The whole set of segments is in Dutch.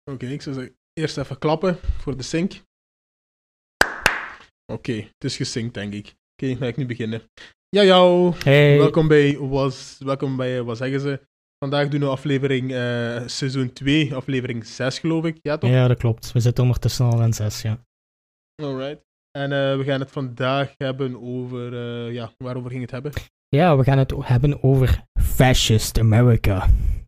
Oké, ik zou zeggen, eerst even klappen voor de sync. Oké, het is gesynct, denk ik. Oké, dan ga ik nu beginnen. Ja, jou. Hey. Welkom bij Wat zeggen ze? Vandaag doen we aflevering seizoen 2, aflevering 6, geloof ik. Ja, toch? Ja, dat klopt. We zitten ondertussen al in 6, ja. Alright. En we gaan het vandaag hebben over... waarover ging het hebben? Ja, we gaan het hebben over Fascist America.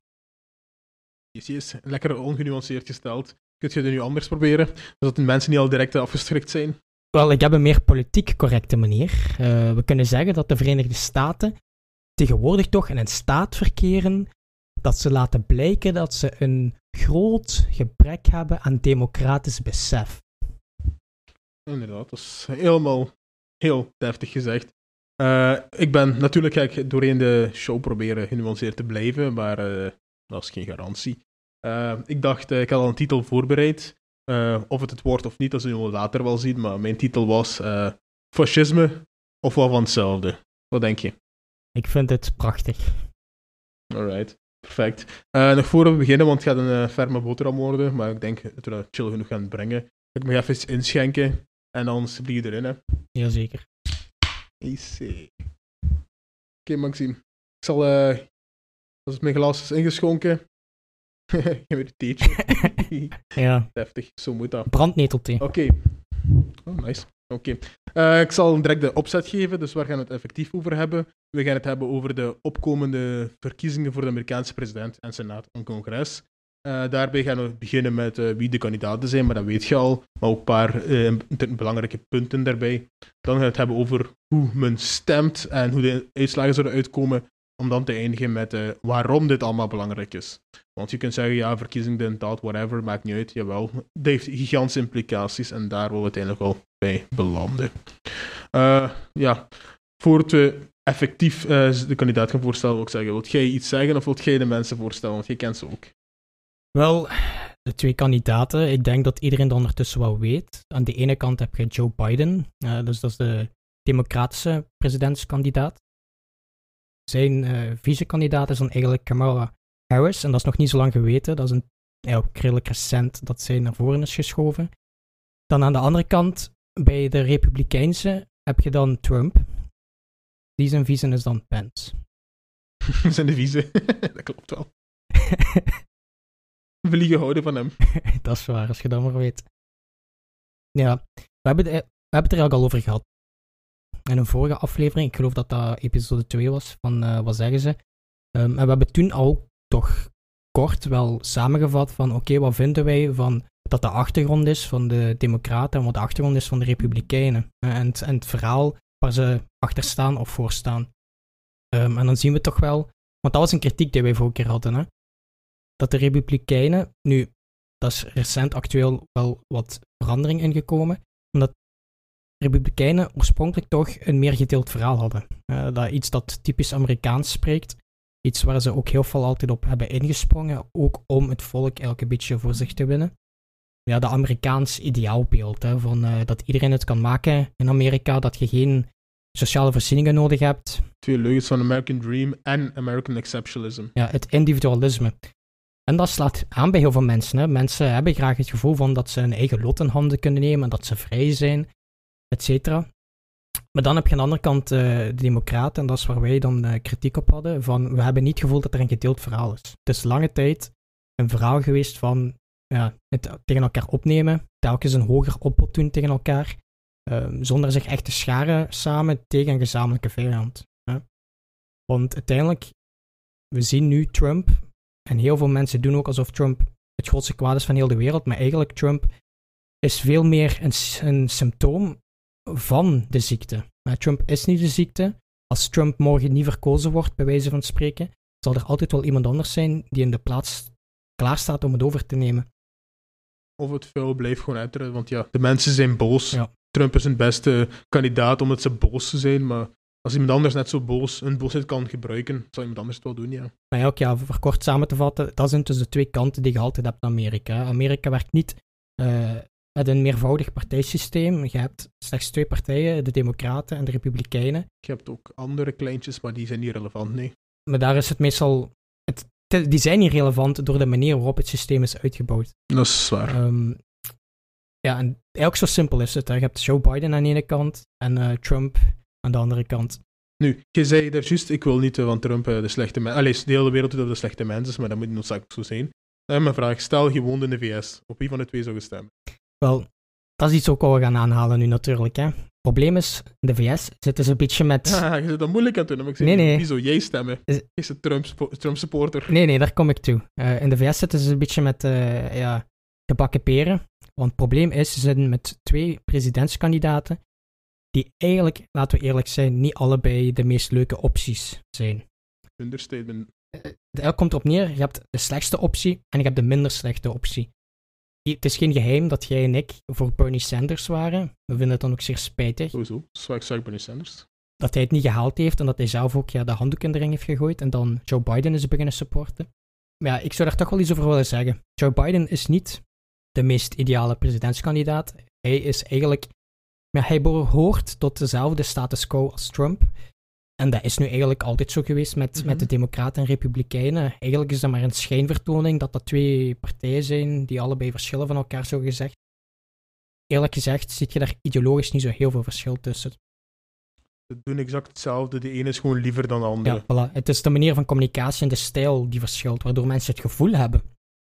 Yes. Lekker ongenuanceerd gesteld. Kun je het nu anders proberen? Zodat de mensen niet al direct afgeschrikt zijn. Wel, ik heb een meer politiek correcte manier. We kunnen zeggen dat de Verenigde Staten tegenwoordig toch in een staat verkeren dat ze laten blijken dat ze een groot gebrek hebben aan democratisch besef. Inderdaad, dat is helemaal heel deftig gezegd. Ik ben natuurlijk, ga ik doorheen de show proberen genuanceerd te blijven, maar dat is geen garantie. Ik dacht, ik had al een titel voorbereid. Of het wordt of niet, dat zullen we later wel zien, maar mijn titel was fascisme of wat van hetzelfde. Wat denk je? Ik vind het prachtig. Alright, perfect. Nog voor we beginnen, want het gaat een ferme boterham worden, maar ik denk dat we dat chill genoeg gaan brengen. Ik mag even iets inschenken en anders vlieg je erin, hè. Jazeker. Easy. Oké, Maxime. Ik zal, als mijn glas is ingeschonken, geef me een theetje. Ja. Deftig, zo moet dat. Brandnetelthee. Oké. Oh, nice. Oké. Ik zal direct de opzet geven, dus waar gaan we het effectief over hebben? We gaan het hebben over de opkomende verkiezingen voor de Amerikaanse president en senaat en congres. Daarbij gaan we beginnen met wie de kandidaten zijn, maar dat weet je al. Maar ook een paar belangrijke punten daarbij. Dan gaan we het hebben over hoe men stemt en hoe de uitslagen zullen uitkomen. Om dan te eindigen met waarom dit allemaal belangrijk is. Want je kunt zeggen, ja, verkiezingen, dat, whatever, maakt niet uit. Jawel, dat heeft gigantische implicaties en daar willen we uiteindelijk wel bij belanden. Voordat we effectief de kandidaat gaan voorstellen, wil ik zeggen, wilt jij iets zeggen of wilt jij de mensen voorstellen? Want jij kent ze ook. Wel, de twee kandidaten, ik denk dat iedereen dat ondertussen wel weet. Aan de ene kant heb je Joe Biden, dus dat is de democratische presidentskandidaat. Zijn vicekandidaat is dan eigenlijk Kamala Harris, en dat is nog niet zo lang geweten. Dat is ook redelijk recent dat zij naar voren is geschoven. Dan aan de andere kant, bij de Republikeinse, heb je dan Trump. Die zijn vice is dan Pence. Zijn de vice, dat klopt wel. Vliegen houden van hem. Dat is waar, als je dat maar weet. Ja, we hebben het er eigenlijk al over gehad. In een vorige aflevering, ik geloof dat dat episode 2 was, van Wat zeggen ze? En we hebben toen al toch kort wel samengevat van oké, wat vinden wij van dat de achtergrond is van de Democraten en wat de achtergrond is van de Republikeinen. En het verhaal waar ze achter staan of voor staan. En dan zien we toch wel, want dat was een kritiek die wij vorige keer hadden, hè? Dat de Republikeinen, nu, dat is recent actueel wel wat verandering ingekomen, omdat Republikeinen oorspronkelijk toch een meer gedeeld verhaal hadden. Dat iets dat typisch Amerikaans spreekt, iets waar ze ook heel veel altijd op hebben ingesprongen, ook om het volk eigenlijk een beetje voor zich te winnen. Ja, de Amerikaans ideaalbeeld, hè, van dat iedereen het kan maken in Amerika, dat je geen sociale voorzieningen nodig hebt. Twee leugens van American Dream en American Exceptionalism. Ja, het individualisme. En dat slaat aan bij heel veel mensen. Hè. Mensen hebben graag het gevoel van dat ze hun eigen lot in handen kunnen nemen, dat ze vrij zijn, et cetera. Maar dan heb je aan de andere kant de Democraten, en dat is waar wij dan kritiek op hadden, van we hebben niet het gevoel dat er een gedeeld verhaal is. Het is lange tijd een verhaal geweest van het tegen elkaar opnemen, telkens een hoger opbod doen tegen elkaar, zonder zich echt te scharen samen tegen een gezamenlijke vijand. Want uiteindelijk, we zien nu Trump, en heel veel mensen doen ook alsof Trump het grootste kwaad is van heel de wereld, maar eigenlijk Trump is veel meer een symptoom van de ziekte. Maar Trump is niet de ziekte. Als Trump morgen niet verkozen wordt, bij wijze van spreken, zal er altijd wel iemand anders zijn die in de plaats klaar staat om het over te nemen. Of het vuil blijft gewoon uiteren, want ja, de mensen zijn boos. Ja. Trump is een beste kandidaat omdat ze boos zijn, maar als iemand anders net zo boos hun boosheid kan gebruiken, zal iemand anders het wel doen, ja. Maar ook, voor kort samen te vatten, dat zijn dus de twee kanten die je altijd hebt in Amerika. Amerika werkt niet met een meervoudig partijsysteem. Je hebt slechts twee partijen, de Democraten en de Republikeinen. Je hebt ook andere kleintjes, maar die zijn niet relevant, nee. Maar daar is het meestal... Het die zijn niet relevant door de manier waarop het systeem is uitgebouwd. Dat is zwaar. Ja, en eigenlijk zo simpel is het. Hè. Je hebt Joe Biden aan de ene kant en Trump aan de andere kant. Nu, je zei daar juist, ik wil niet van Trump de slechte mens... Allee, de hele wereld doet dat de slechte mens is, maar dat moet niet noodzakelijk zo zijn. Mijn vraag, stel je woont in de VS. Op wie van de twee zou je stemmen? Wel, dat is iets ook wat we gaan aanhalen nu natuurlijk. Hè. Het probleem is, in de VS zitten ze een beetje met... Je zit dat moeilijk aan het doen. Maar ik zeg, nee. Wie zou jij stemmen? Is het Trump supporter? Nee, daar kom ik toe. In de VS zitten ze een beetje met gebakken peren. Want het probleem is, ze zitten met 2 presidentskandidaten die eigenlijk, laten we eerlijk zijn, niet allebei de meest leuke opties zijn. Understatement. Het komt erop neer, je hebt de slechtste optie en je hebt de minder slechte optie. Het is geen geheim dat jij en ik voor Bernie Sanders waren. We vinden het dan ook zeer spijtig. Sowieso, zwak Bernie Sanders. Dat hij het niet gehaald heeft en dat hij zelf ook de handdoek in de ring heeft gegooid en dan Joe Biden is beginnen supporten. Maar ja, ik zou daar toch wel iets over willen zeggen. Joe Biden is niet de meest ideale presidentskandidaat. Hij is eigenlijk... Maar hij behoort tot dezelfde status quo als Trump. En dat is nu eigenlijk altijd zo geweest met de Democraten en Republikeinen. Eigenlijk is dat maar een schijnvertoning dat dat 2 partijen zijn die allebei verschillen van elkaar, zo gezegd. Eerlijk gezegd ziet je daar ideologisch niet zo heel veel verschil tussen. Ze doen exact hetzelfde. De ene is gewoon liever dan de andere. Ja, voilà. Het is de manier van communicatie en de stijl die verschilt, waardoor mensen het gevoel hebben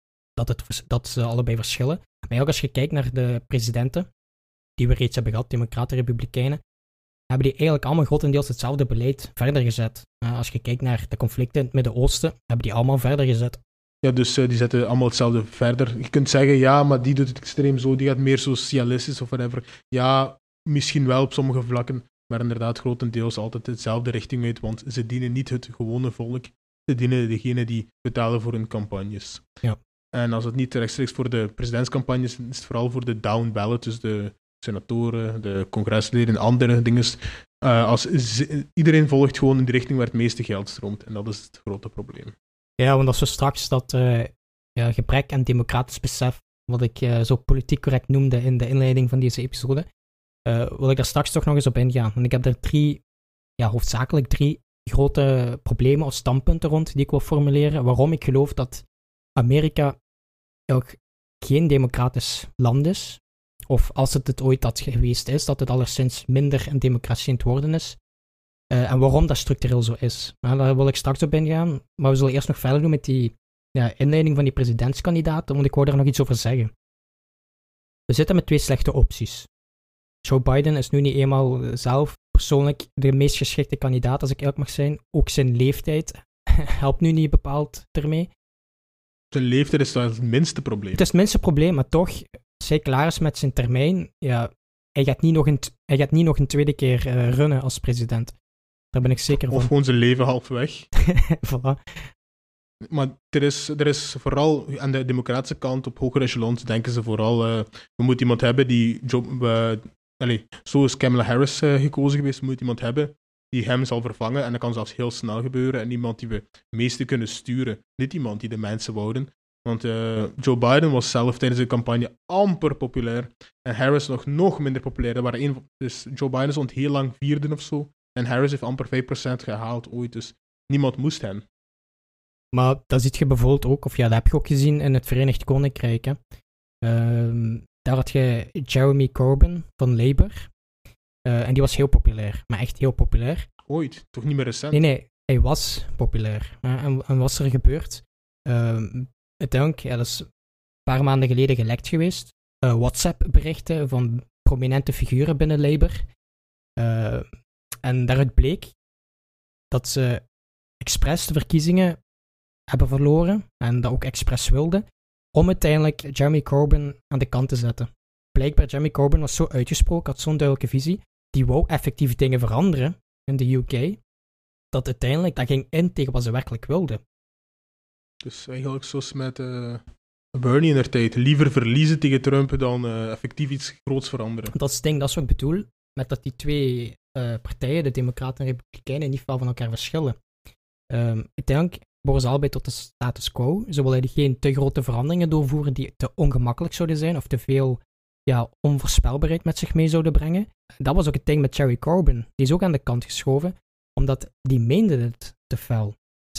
dat ze allebei verschillen. Maar ook als je kijkt naar de presidenten, die we reeds hebben gehad, Democraten en Republikeinen, hebben die eigenlijk allemaal grotendeels hetzelfde beleid verder gezet. Als je kijkt naar de conflicten in het Midden-Oosten, hebben die allemaal verder gezet. Ja, dus die zetten allemaal hetzelfde verder. Je kunt zeggen, ja, maar die doet het extreem zo, die gaat meer socialistisch of whatever. Ja, misschien wel op sommige vlakken, maar inderdaad grotendeels altijd dezelfde richting uit, want ze dienen niet het gewone volk, ze dienen degene die betalen voor hun campagnes. Ja. En als het niet rechtstreeks voor de presidentscampagnes is, het vooral voor de down ballot, dus de senatoren, de congresleden en andere dingen. Iedereen volgt gewoon in de richting waar het meeste geld stroomt. En dat is het grote probleem. Ja, want als we straks dat gebrek aan democratisch besef, wat ik zo politiek correct noemde in de inleiding van deze episode, wil ik daar straks toch nog eens op ingaan. Want ik heb er hoofdzakelijk drie grote problemen of standpunten rond die ik wil formuleren. Waarom ik geloof dat Amerika ook geen democratisch land is. Of als het ooit dat geweest is, dat het alleszins minder een democratie in het worden is. En waarom dat structureel zo is. Daar wil ik straks op ingaan. Maar we zullen eerst nog verder doen met die inleiding van die presidentskandidaten, want ik wou daar nog iets over zeggen. We zitten met twee slechte opties. Joe Biden is nu niet eenmaal zelf persoonlijk de meest geschikte kandidaat, als ik eerlijk mag zijn. Ook zijn leeftijd helpt nu niet bepaald ermee. Zijn leeftijd is het minste probleem. Het is het minste probleem, maar toch, als hij klaar is met zijn termijn, hij gaat niet nog een tweede keer runnen als president. Daar ben ik zeker van. Of gewoon zijn leven halfweg. Voilà. Maar er is vooral aan de democratische kant, op hogere echelons, denken ze vooral, we moeten iemand hebben die... zo is Kamala Harris gekozen geweest, we moeten iemand hebben die hem zal vervangen. En dat kan zelfs heel snel gebeuren. En iemand die we het meeste kunnen sturen. Niet iemand die de mensen wouden. Want Joe Biden was zelf tijdens de campagne amper populair. En Harris nog minder populair. Dus Joe Biden stond heel lang vierde of zo. En Harris heeft amper 5% gehaald ooit. Dus niemand moest hem. Maar dat zie je bijvoorbeeld ook, of dat heb je ook gezien in het Verenigd Koninkrijk. Hè. Daar had je Jeremy Corbyn van Labour. En die was heel populair, maar echt heel populair. Ooit, toch niet meer recent? Nee, hij was populair. En wat is er gebeurd? Uiteindelijk, dat is een paar maanden geleden gelekt geweest. WhatsApp-berichten van prominente figuren binnen Labour. En daaruit bleek dat ze expres de verkiezingen hebben verloren en dat ook expres wilden, om uiteindelijk Jeremy Corbyn aan de kant te zetten. Blijkbaar, Jeremy Corbyn was zo uitgesproken, had zo'n duidelijke visie, die wou effectief dingen veranderen in de UK, dat uiteindelijk dat ging in tegen wat ze werkelijk wilden. Dus eigenlijk zoals met Bernie in der tijd, liever verliezen tegen Trump dan effectief iets groots veranderen. Dat is het ding, dat is wat ik bedoel, met dat die twee partijen, de Democraten en Republikeinen, niet veel van elkaar verschillen. Uiteindelijk behoren ze allebei tot de status quo. Ze willen geen te grote veranderingen doorvoeren die te ongemakkelijk zouden zijn of te veel onvoorspelbaarheid met zich mee zouden brengen. Dat was ook het ding met Jeremy Corbyn. Die is ook aan de kant geschoven, omdat die meende het te fel.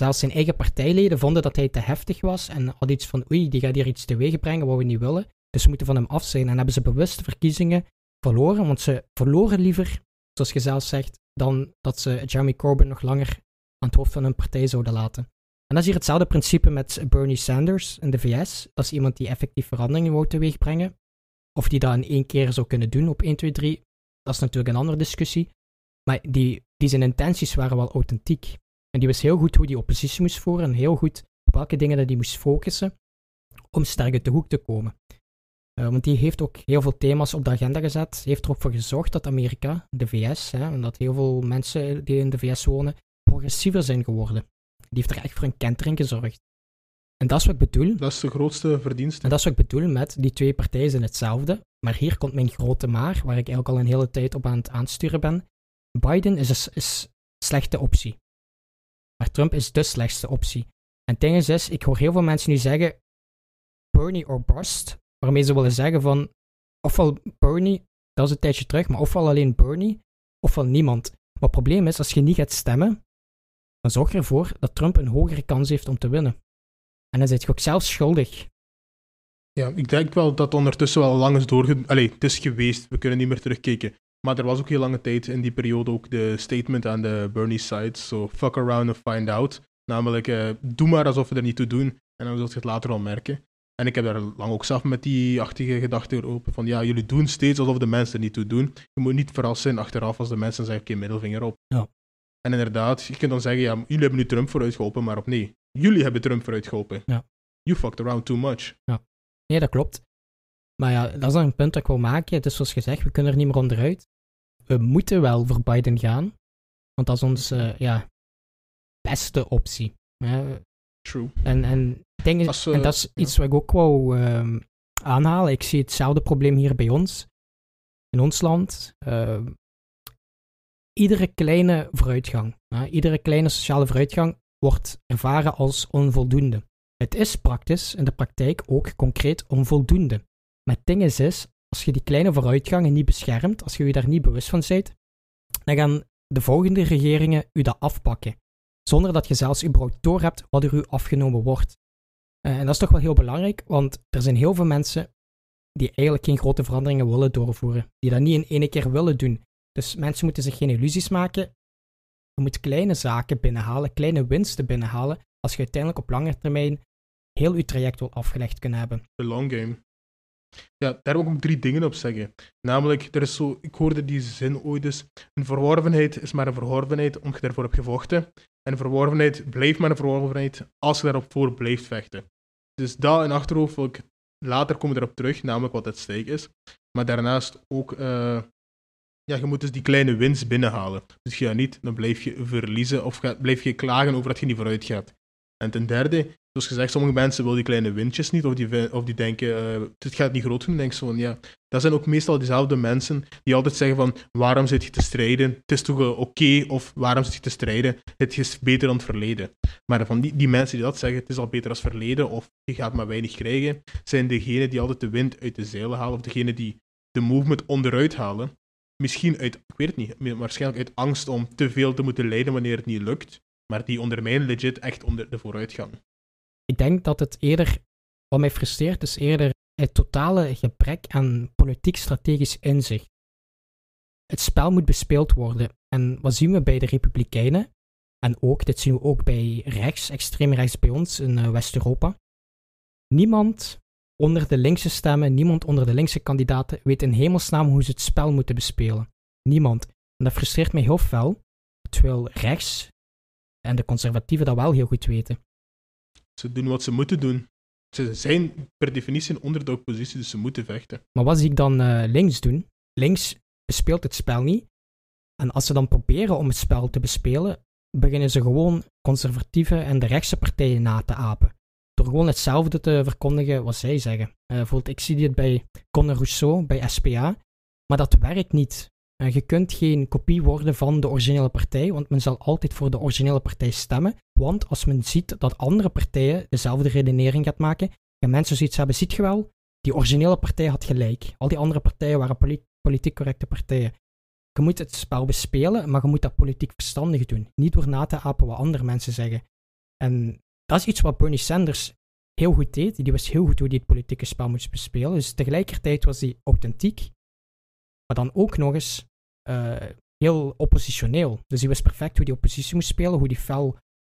Zelfs zijn eigen partijleden vonden dat hij te heftig was en hadden iets van, oei, die gaat hier iets teweeg brengen wat we niet willen. Dus we moeten van hem af zijn. En hebben ze bewust de verkiezingen verloren, want ze verloren liever, zoals je zelf zegt, dan dat ze Jeremy Corbyn nog langer aan het hoofd van hun partij zouden laten. En dat is hier hetzelfde principe met Bernie Sanders in de VS. Dat is iemand die effectief veranderingen wou teweegbrengen. Of die dat in 1 keer zou kunnen doen op 1, 2, 3. Dat is natuurlijk een andere discussie. Maar die zijn intenties waren wel authentiek. En die wist heel goed hoe die oppositie moest voeren en heel goed op welke dingen dat die moest focussen om sterk uit de hoek te komen. Want die heeft ook heel veel thema's op de agenda gezet. Hij heeft erop voor gezorgd dat Amerika, de VS, en dat heel veel mensen die in de VS wonen, progressiever zijn geworden. Die heeft er echt voor een kentering gezorgd. En dat is wat ik bedoel. Dat is de grootste verdienste. En dat is wat ik bedoel met die 2 partijen zijn hetzelfde. Maar hier komt mijn grote maar, waar ik eigenlijk al een hele tijd op aan het aansturen ben. Biden is een slechte optie. Maar Trump is de slechtste optie. En het ding is, ik hoor heel veel mensen nu zeggen Bernie or bust, waarmee ze willen zeggen van ofwel Bernie, dat is een tijdje terug, maar ofwel alleen Bernie, ofwel niemand. Maar het probleem is, als je niet gaat stemmen, dan zorg je ervoor dat Trump een hogere kans heeft om te winnen. En dan zit je ook zelf schuldig. Ja, ik denk wel dat ondertussen wel lang is het is geweest, we kunnen niet meer terugkijken. Maar er was ook heel lange tijd in die periode ook de statement aan de Bernie side, so fuck around and find out. Namelijk, doe maar alsof we er niet toe doen, en dan zult je het later al merken. En ik heb daar lang ook zelf met die achtige gedachte open van, ja, jullie doen steeds alsof de mensen er niet toe doen. Je moet niet verrast zijn achteraf als de mensen zeggen, oké, middelvinger op. Ja. En inderdaad, je kunt dan zeggen, ja, jullie hebben nu Trump vooruit geholpen, maar nee, jullie hebben Trump vooruit geholpen. Ja. You fucked around too much. Ja. Nee, dat klopt. Maar ja, dat is dan een punt dat ik wil maken. Dus zoals gezegd, we kunnen er niet meer onderuit. We moeten wel voor Biden gaan. Want dat is onze beste optie. True. En dat is iets wat ik ook wou aanhalen. Ik zie hetzelfde probleem hier bij ons. In ons land. Iedere kleine vooruitgang, iedere kleine sociale vooruitgang wordt ervaren als onvoldoende. Het is praktisch, in de praktijk ook concreet onvoldoende. Maar het ding is, als je die kleine vooruitgangen niet beschermt, als je je daar niet bewust van bent, dan gaan de volgende regeringen u dat afpakken. Zonder dat je zelfs überhaupt doorhebt wat er u afgenomen wordt. En dat is toch wel heel belangrijk, want er zijn heel veel mensen die eigenlijk geen grote veranderingen willen doorvoeren. Die dat niet in één keer willen doen. Dus mensen moeten zich geen illusies maken. Je moet kleine zaken binnenhalen, kleine winsten binnenhalen, als je uiteindelijk op lange termijn heel je traject wil afgelegd kunnen hebben. The long game. Ja, daar wil ik ook 3 dingen op zeggen. Namelijk, ik hoorde die zin ooit eens, een verworvenheid is maar een verworvenheid omdat je daarvoor hebt gevochten. En een verworvenheid blijft maar een verworvenheid als je daarop voor blijft vechten. Dus dat in achterhoofd wil ik, later komen we erop terug, namelijk wat het stake is. Maar daarnaast ook, je moet dus die kleine winst binnenhalen. Dus ga niet, dan blijf je verliezen of blijf je klagen over dat je niet vooruit gaat. En ten derde, zoals gezegd, sommige mensen willen die kleine windjes niet, of die denken, het gaat niet groot doen. Dan denk je van, ja, dat zijn ook meestal diezelfde mensen die altijd zeggen van, waarom zit je te strijden? Het is toch oké, of waarom zit je te strijden? Het is beter dan het verleden. Maar van die mensen die dat zeggen, het is al beter dan het verleden, of je gaat maar weinig krijgen, zijn degenen die altijd de wind uit de zeilen halen, of degenen die de movement onderuit halen. Misschien uit, ik weet het niet, waarschijnlijk uit angst om te veel te moeten lijden wanneer het niet lukt. Maar die ondermijnen legit echt onder de vooruitgang. Ik denk dat het eerder, wat mij frustreert, is eerder het totale gebrek aan politiek-strategisch inzicht. Het spel moet bespeeld worden. En wat zien we bij de Republikeinen? En ook, dit zien we ook bij rechts, extreem rechts bij ons in West-Europa. Niemand onder de linkse stemmen, niemand onder de linkse kandidaten weet in hemelsnaam hoe ze het spel moeten bespelen. Niemand. En dat frustreert mij heel fel, terwijl rechts en de conservatieven dat wel heel goed weten. Ze doen wat ze moeten doen. Ze zijn per definitie een onderdogpositie, dus ze moeten vechten. Maar wat zie ik dan links doen? Links bespeelt het spel niet. En als ze dan proberen om het spel te bespelen, beginnen ze gewoon conservatieve en de rechtse partijen na te apen. Door gewoon hetzelfde te verkondigen wat zij zeggen. Bijvoorbeeld, ik zie dit bij Conor Rousseau, bij SPA. Maar dat werkt niet. Je kunt geen kopie worden van de originele partij, want men zal altijd voor de originele partij stemmen. Want als men ziet dat andere partijen dezelfde redenering gaat maken, en mensen zoiets hebben, ziet je wel, die originele partij had gelijk. Al die andere partijen waren politiek correcte partijen. Je moet het spel bespelen, maar je moet dat politiek verstandig doen. Niet door na te apen wat andere mensen zeggen. En dat is iets wat Bernie Sanders heel goed deed. Die wist heel goed hoe hij het politieke spel moest bespelen. Dus tegelijkertijd was hij authentiek, maar dan ook nog eens heel oppositioneel. Dus hij wist perfect hoe die oppositie moest spelen, hoe die fel,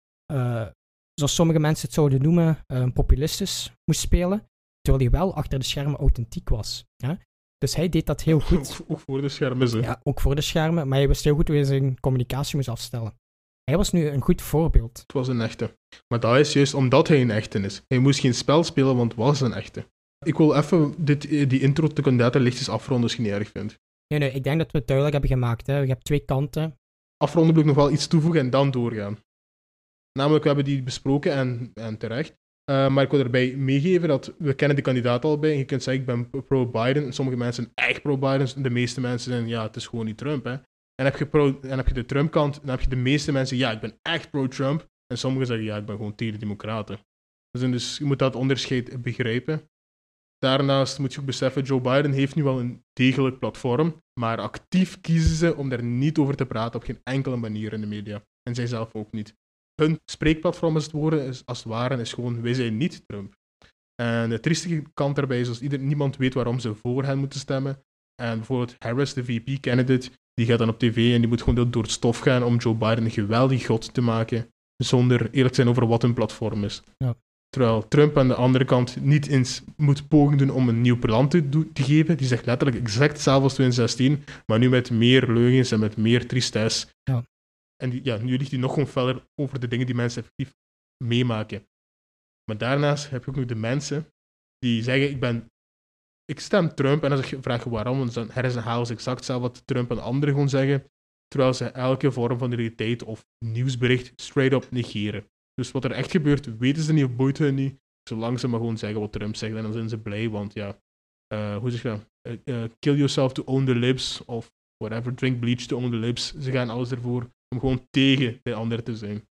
zoals sommige mensen het zouden noemen, populistisch moest spelen, terwijl hij wel achter de schermen authentiek was. Ja? Dus hij deed dat heel goed. Ook voor de schermen, zo. Ja, ook voor de schermen, maar hij wist heel goed hoe hij zijn communicatie moest afstellen. Hij was nu een goed voorbeeld. Het was een echte. Maar dat is juist omdat hij een echte is. Hij moest geen spel spelen, want het was een echte. Ik wil even die intro te kandidaten lichtjes afronden, als je niet erg vindt. Nee, ik denk dat we het duidelijk hebben gemaakt. Hè. Je hebt 2 kanten. Afronden wil ik nog wel iets toevoegen en dan doorgaan. Namelijk, we hebben die besproken en terecht. Maar ik wil erbij meegeven dat we kennen de kandidaat al bij. Je kunt zeggen, ik ben pro-Biden. Sommige mensen zijn echt pro-Biden. De meeste mensen zijn, ja, het is gewoon niet Trump. Hè. En heb je de Trump-kant, dan heb je de meeste mensen, ja, ik ben echt pro-Trump. En sommigen zeggen, ja, ik ben gewoon tegen de democraten. Dus je moet dat onderscheid begrijpen. Daarnaast moet je ook beseffen, Joe Biden heeft nu wel een degelijk platform, maar actief kiezen ze om daar niet over te praten op geen enkele manier in de media. En zij zelf ook niet. Hun spreekplatform als het ware is gewoon, wij zijn niet Trump. En de triestige kant daarbij is, niemand weet waarom ze voor hen moeten stemmen. En bijvoorbeeld Harris, de VP-candidate, die gaat dan op tv en die moet gewoon door het stof gaan om Joe Biden een geweldig god te maken, zonder eerlijk te zijn over wat hun platform is. Ja. Terwijl Trump aan de andere kant niet eens moet poging doen om een nieuw plan te geven. Die zegt letterlijk exact hetzelfde als 2016, maar nu met meer leugens en met meer tristesse. Ja. En nu ligt hij nog gewoon feller over de dingen die mensen effectief meemaken. Maar daarnaast heb je ook nog de mensen die zeggen, ik stem Trump, en als ik vraag waarom, dan herhalen ze exact hetzelfde wat Trump en anderen gewoon zeggen, terwijl ze elke vorm van realiteit of nieuwsbericht straight up negeren. Dus wat er echt gebeurt, weten ze niet of boeit hun niet, zolang ze maar gewoon zeggen wat Trump zegt, en dan zijn ze blij, want ja, hoe zeg je dat? Kill yourself to own the libs, of whatever, drink bleach to own the libs. Ze gaan alles ervoor om gewoon tegen de ander te zijn.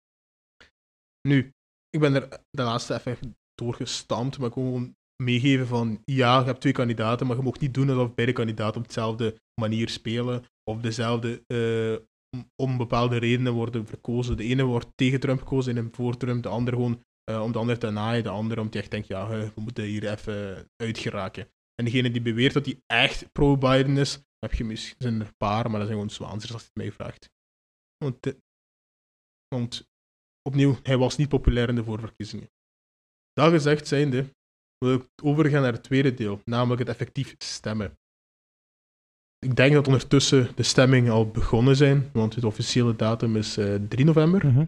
Nu, ik ben er de laatste even doorgestampt, maar gewoon meegeven van, ja, je hebt 2 kandidaten, maar je mag niet doen alsof beide kandidaten op dezelfde manier spelen, of dezelfde, om bepaalde redenen worden verkozen. De ene wordt tegen Trump gekozen en voor Trump, de andere gewoon om de ander te naaien, de andere omdat hij echt denkt, ja, we moeten hier even uitgeraken. En degene die beweert dat hij echt pro-Biden is, zijn er een paar, maar dat zijn gewoon zwaanzers als je het mij vraagt. Want opnieuw, hij was niet populair in de voorverkiezingen. Dat gezegd zijnde, wil ik overgaan naar het tweede deel, namelijk het effectief stemmen. Ik denk dat ondertussen de stemmingen al begonnen zijn, want de officiële datum is 3 november. Mm-hmm.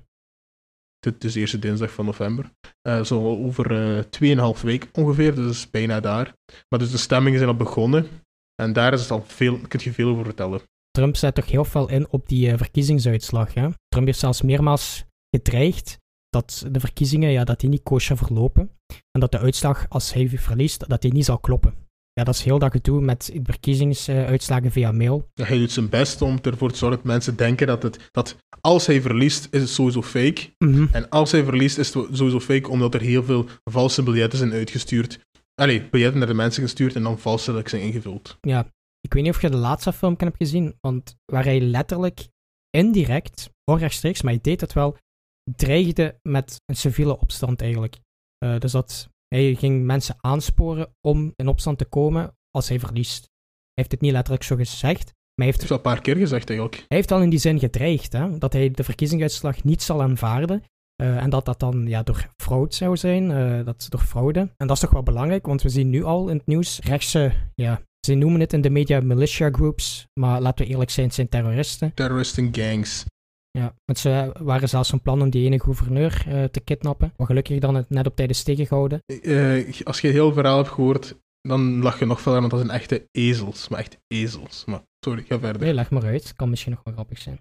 Het is de eerste dinsdag van november. Zo over 2,5 week ongeveer, dus dat is bijna daar. Maar dus de stemmingen zijn al begonnen en daar is het al kun je veel over vertellen. Trump zet toch heel veel in op die verkiezingsuitslag. Hè? Trump heeft zelfs meermaals gedreigd dat de verkiezingen dat die niet kosher verlopen en dat de uitslag, als hij verliest, dat die niet zal kloppen. Ja, dat is heel dat gedoe met verkiezingsuitslagen via mail. Ja, hij doet zijn best om ervoor te zorgen dat mensen denken dat als hij verliest, is het sowieso fake. Mm-hmm. En als hij verliest, is het sowieso fake, omdat er heel veel valse biljetten zijn uitgestuurd. Biljetten naar de mensen gestuurd en dan valselijk zijn ingevuld. Ja, ik weet niet of je de laatste filmpje hebt gezien, want waar hij letterlijk indirect, onrechtstreeks, maar hij deed het wel, dreigde met een civiele opstand eigenlijk. Dus dat hij ging mensen aansporen om in opstand te komen als hij verliest. Hij heeft het niet letterlijk zo gezegd, maar hij heeft het al een paar keer gezegd eigenlijk. Hij heeft al in die zin gedreigd, hè, dat hij de verkiezingsuitslag niet zal aanvaarden en dat dan door fraude zou zijn, door fraude. En dat is toch wel belangrijk, want we zien nu al in het nieuws rechtse, ze noemen het in de media militia groups, maar laten we eerlijk zijn, het zijn terroristen. Terroristen gangs. Ja, want ze waren zelfs van plan om die ene gouverneur te kidnappen, maar gelukkig dan het net op tijd is tegengehouden. Als je het hele verhaal hebt gehoord, dan lach je nog verder, want dat zijn echte ezels. Maar echt ezels. Maar sorry, ga verder. Nee, leg maar uit. Kan misschien nog wel grappig zijn.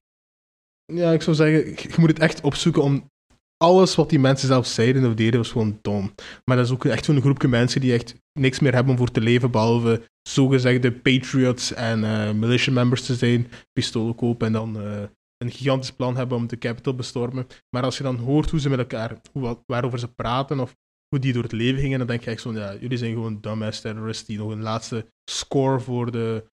Ja, ik zou zeggen, je moet het echt opzoeken om... Alles wat die mensen zelf zeiden of deden was gewoon dom. Maar dat is ook echt zo'n groepje mensen die echt niks meer hebben om voor te leven, behalve zogezegde patriots en militia members te zijn, pistolen kopen en dan een gigantisch plan hebben om de Capitol bestormen. Maar als je dan hoort hoe ze met elkaar, waarover ze praten of hoe die door het leven gingen, dan denk je echt zo, ja, jullie zijn gewoon dumbass terroristen die nog een laatste score voor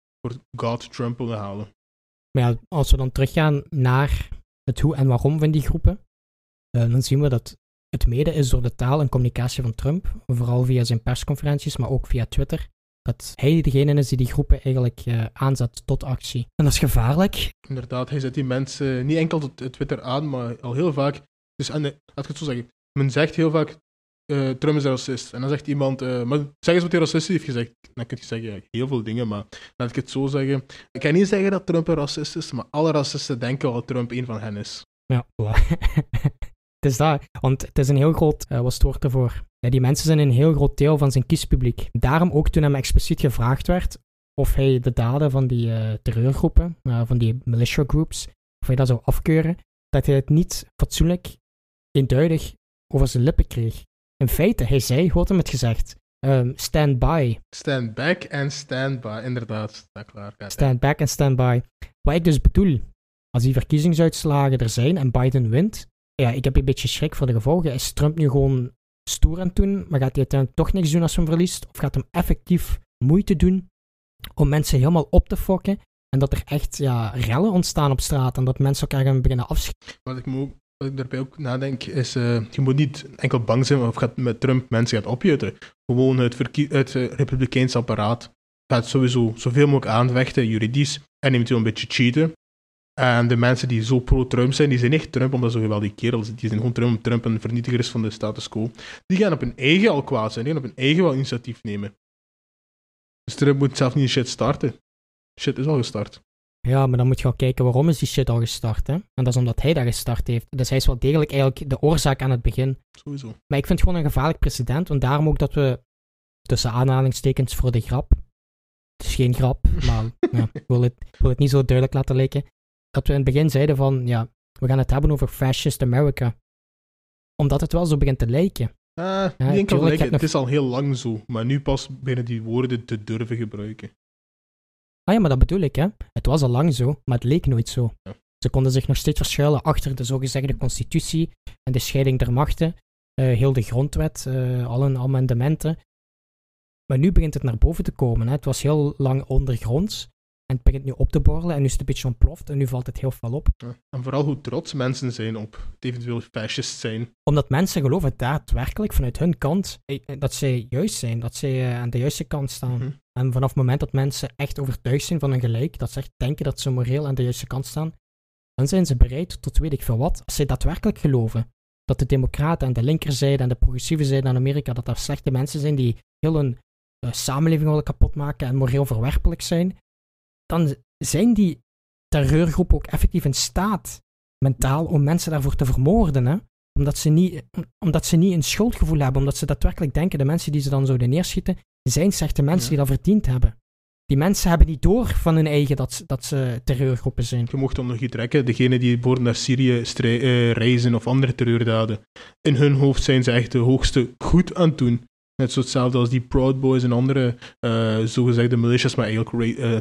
God Trump willen halen. Maar ja, als we dan teruggaan naar het hoe en waarom van die groepen. dan zien we dat het mede is door de taal en communicatie van Trump, vooral via zijn persconferenties, maar ook via Twitter, dat hij degene is die groepen eigenlijk aanzet tot actie. En dat is gevaarlijk. Inderdaad, hij zet die mensen niet enkel tot Twitter aan, maar al heel vaak. Dus laat ik het zo zeggen. Men zegt heel vaak, Trump is een racist. En dan zegt iemand, maar zeg eens wat hij racist heeft gezegd. Dan kun je zeggen, ja, heel veel dingen, maar laat ik het zo zeggen. Ik kan niet zeggen dat Trump een racist is, maar alle racisten denken wel dat Trump een van hen is. Ja, voilà. Het is dat, want het is een heel groot, wat is het woord ervoor? Ja, die mensen zijn een heel groot deel van zijn kiespubliek. Daarom ook toen hem expliciet gevraagd werd of hij de daden van die terreurgroepen, van die militia groups, of hij dat zou afkeuren, dat hij het niet fatsoenlijk, eenduidig over zijn lippen kreeg. In feite, hij zei, hoort hem het gezegd, stand by. Stand back en stand by, inderdaad. Sta klaar. Stand back en stand by. Wat ik dus bedoel, als die verkiezingsuitslagen er zijn en Biden wint, ja, ik heb een beetje schrik voor de gevolgen. Is Trump nu gewoon stoer aan het doen, maar gaat hij uiteindelijk toch niks doen als hij hem verliest? Of gaat hem effectief moeite doen om mensen helemaal op te fokken en dat er echt rellen ontstaan op straat en dat mensen elkaar gaan beginnen afschieten? Wat ik daarbij ook nadenk is, je moet niet enkel bang zijn of gaat met Trump mensen gaat opjutten. Gewoon het republikeins apparaat gaat sowieso zoveel mogelijk aanvechten, juridisch, en eventueel een beetje cheaten. En de mensen die zo pro-Trump zijn, die zijn niet Trump omdat ze geweldige kerels zijn. Die zijn gewoon Trump een vernietiger is van de status quo. Die gaan op hun eigen al kwaad zijn. Die gaan op hun eigen wel initiatief nemen. Dus Trump moet zelf niet shit starten. Shit is al gestart. Ja, maar dan moet je gaan kijken waarom is die shit al gestart, hè? En dat is omdat hij dat gestart heeft. Dus hij is wel degelijk eigenlijk de oorzaak aan het begin. Sowieso. Maar ik vind het gewoon een gevaarlijk president, want daarom ook dat we, tussen aanhalingstekens voor de grap, het is geen grap, maar ik wil het niet zo duidelijk laten lijken, dat we in het begin zeiden van, we gaan het hebben over fascist America. Omdat het wel zo begint te lijken. Niet enkel lijken, het is al heel lang zo, maar nu pas binnen die woorden te durven gebruiken. Ah ja, maar dat bedoel ik, hè. Het was al lang zo, maar het leek nooit zo. Ja. Ze konden zich nog steeds verschuilen achter de zogezegde constitutie en de scheiding der machten, heel de grondwet, alle amendementen. Maar nu begint het naar boven te komen, hè. Het was heel lang ondergronds en het begint nu op te borrelen en nu is het een beetje ontploft en nu valt het heel veel op. Ja. En vooral hoe trots mensen zijn op het eventueel fascist zijn. Omdat mensen geloven daadwerkelijk vanuit hun kant dat zij juist zijn, dat zij aan de juiste kant staan. Mm-hmm. En vanaf het moment dat mensen echt overtuigd zijn van hun gelijk, dat ze echt denken dat ze moreel aan de juiste kant staan, dan zijn ze bereid tot weet ik veel wat. Als zij daadwerkelijk geloven dat de democraten en de linkerzijde en de progressieve zijde in Amerika, dat dat slechte mensen zijn die heel hun samenleving willen kapotmaken en moreel verwerpelijk zijn, dan zijn die terreurgroepen ook effectief in staat, mentaal, om mensen daarvoor te vermoorden, hè? Omdat ze niet een schuldgevoel hebben, omdat ze daadwerkelijk denken, de mensen die ze dan zouden neerschieten, zijn slechte mensen die dat verdiend hebben. Die mensen hebben niet door van hun eigen dat ze terreurgroepen zijn. Je mocht dan nog iets trekken, degenen die bijvoorbeeld naar Syrië reizen of andere terreurdaden. In hun hoofd zijn ze echt de hoogste goed aan het doen. Net zo hetzelfde als die Proud Boys en andere zogezegde militias, maar eigenlijk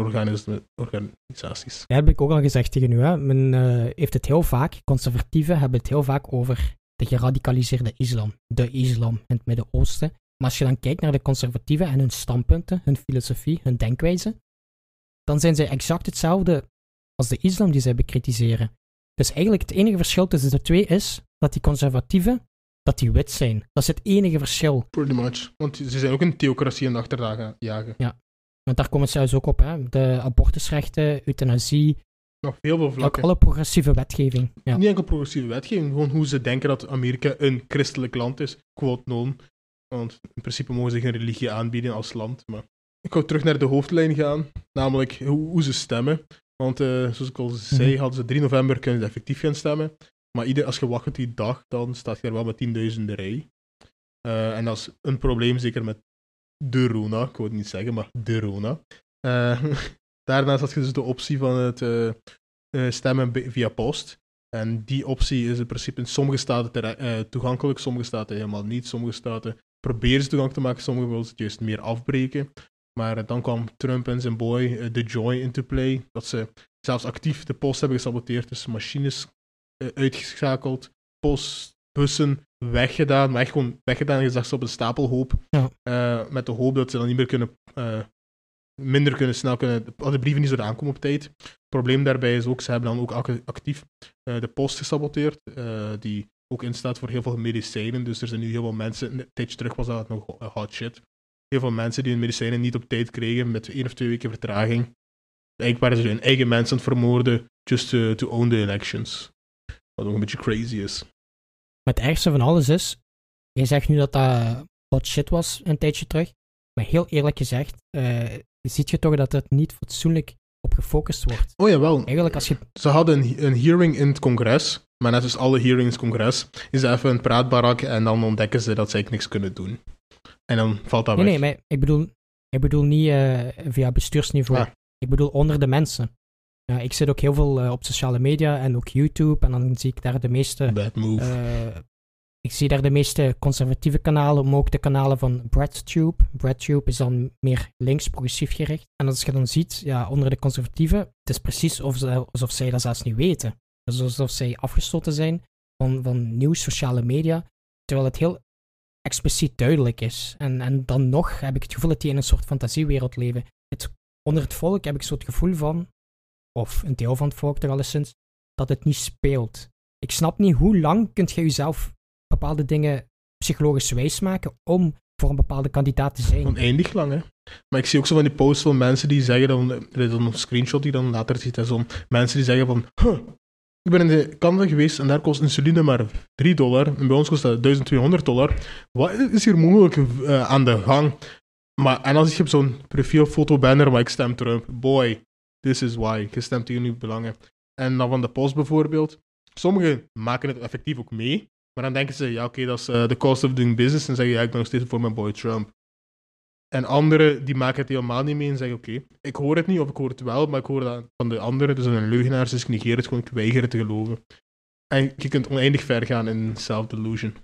terreurorganisaties. Dat heb ik ook al gezegd tegen u. Hè. Men heeft het heel vaak, conservatieven hebben het heel vaak over de geradicaliseerde islam. De islam in het Midden-Oosten. Maar als je dan kijkt naar de conservatieven en hun standpunten, hun filosofie, hun denkwijze, dan zijn zij exact hetzelfde als de islam die zij bekritiseren. Dus eigenlijk het enige verschil tussen de twee is dat die conservatieven, dat die wit zijn. Dat is het enige verschil. Pretty much. Want ze zijn ook een theocratie in de achterdagen jagen. Ja, want daar komen ze zelfs ook op. Hè. De abortusrechten, euthanasie. Nog heel veel vlakken. Ook alle progressieve wetgeving. Ja. Niet enkel progressieve wetgeving, gewoon hoe ze denken dat Amerika een christelijk land is. Quote non. Want in principe mogen ze geen religie aanbieden als land. Maar ik wou terug naar de hoofdlijn gaan. Namelijk hoe ze stemmen. Want zoals ik al zei, hadden ze 3 november kunnen ze effectief gaan stemmen. Maar als je wacht die dag, dan staat je er wel met 10.000 rij. En dat is een probleem, zeker met de Rona. Ik wou het niet zeggen, maar de Rona. Daarnaast had je dus de optie van het stemmen via post. En die optie is in principe in sommige staten toegankelijk, sommige staten helemaal niet. Sommige staten proberen ze toegankelijk te maken, sommige willen ze het juist meer afbreken. Maar dan kwam Trump en zijn boy, The Joy, into play. Dat ze zelfs actief de post hebben gesaboteerd, dus machines uitgeschakeld, postbussen weggedaan, maar echt gewoon weggedaan en gezegd ze op een stapelhoop. Ja. Met de hoop dat ze dan niet meer snel kunnen, de brieven niet zouden aankomen op tijd. Het probleem daarbij is ook, ze hebben dan ook actief de post gesaboteerd, die ook instaat voor heel veel medicijnen. Dus er zijn nu heel veel mensen, een tijdje terug was dat nog hot shit, heel veel mensen die hun medicijnen niet op tijd kregen met 1 of 2 weken vertraging. Eigenlijk waren ze hun eigen mensen aan het vermoorden just to own the elections. Wat ook een beetje crazy is. Maar het ergste van alles is, jij zegt nu dat dat hot shit was een tijdje terug, maar heel eerlijk gezegd, ziet je toch dat het niet fatsoenlijk op gefocust wordt. Oh jawel. Eigenlijk als je... Ze hadden een hearing in het congres, maar net als alle hearings in het congres, is dat even een praatbarak en dan ontdekken ze dat ze eigenlijk niks kunnen doen. En dan valt dat weg. Nee, maar ik bedoel niet via bestuursniveau. Ah. Ik bedoel onder de mensen. Ja, ik zit ook heel veel op sociale media en ook YouTube en dan zie ik daar de meeste... Bad move. Ik zie daar de meeste conservatieve kanalen, maar ook de kanalen van BreadTube. BreadTube is dan meer links, progressief gericht. En als je dan ziet, ja, onder de conservatieven, het is precies alsof zij dat zelfs niet weten. Dus alsof zij afgesloten zijn van nieuws, sociale media, terwijl het heel expliciet duidelijk is. En dan nog heb ik het gevoel dat die in een soort fantasiewereld leven. Onder het volk heb ik zo het gevoel van, of een deel van het volk toch alleszins, dat het niet speelt. Ik snap niet, hoe lang kunt je jezelf bepaalde dingen psychologisch wijs maken om voor een bepaalde kandidaat te zijn. Oneindig lang, hè. Maar ik zie ook zo van die posts van mensen die zeggen, er is dan een screenshot die dan later ziet, hè, zo mensen die zeggen van, ik ben in Canada geweest en daar kost insuline maar $3 en bij ons kost dat $1200. Wat is hier mogelijk aan de gang? Maar, en dan zie je op zo'n profielfoto banner, maar ik stem Trump. Boy, this is why. Je stemt tegen uw belangen. En dan van de post bijvoorbeeld. Sommigen maken het effectief ook mee. Maar dan denken ze, ja oké, dat is the cost of doing business. En zeggen, ja, ik ben nog steeds voor mijn boy Trump. En anderen, die maken het helemaal niet mee en zeggen, oké, ik hoor het niet of ik hoor het wel, maar ik hoor dat van de anderen. Dus een leugenaar, dus ik negeer het gewoon, ik weiger het te geloven. En je kunt oneindig ver gaan in self-delusion.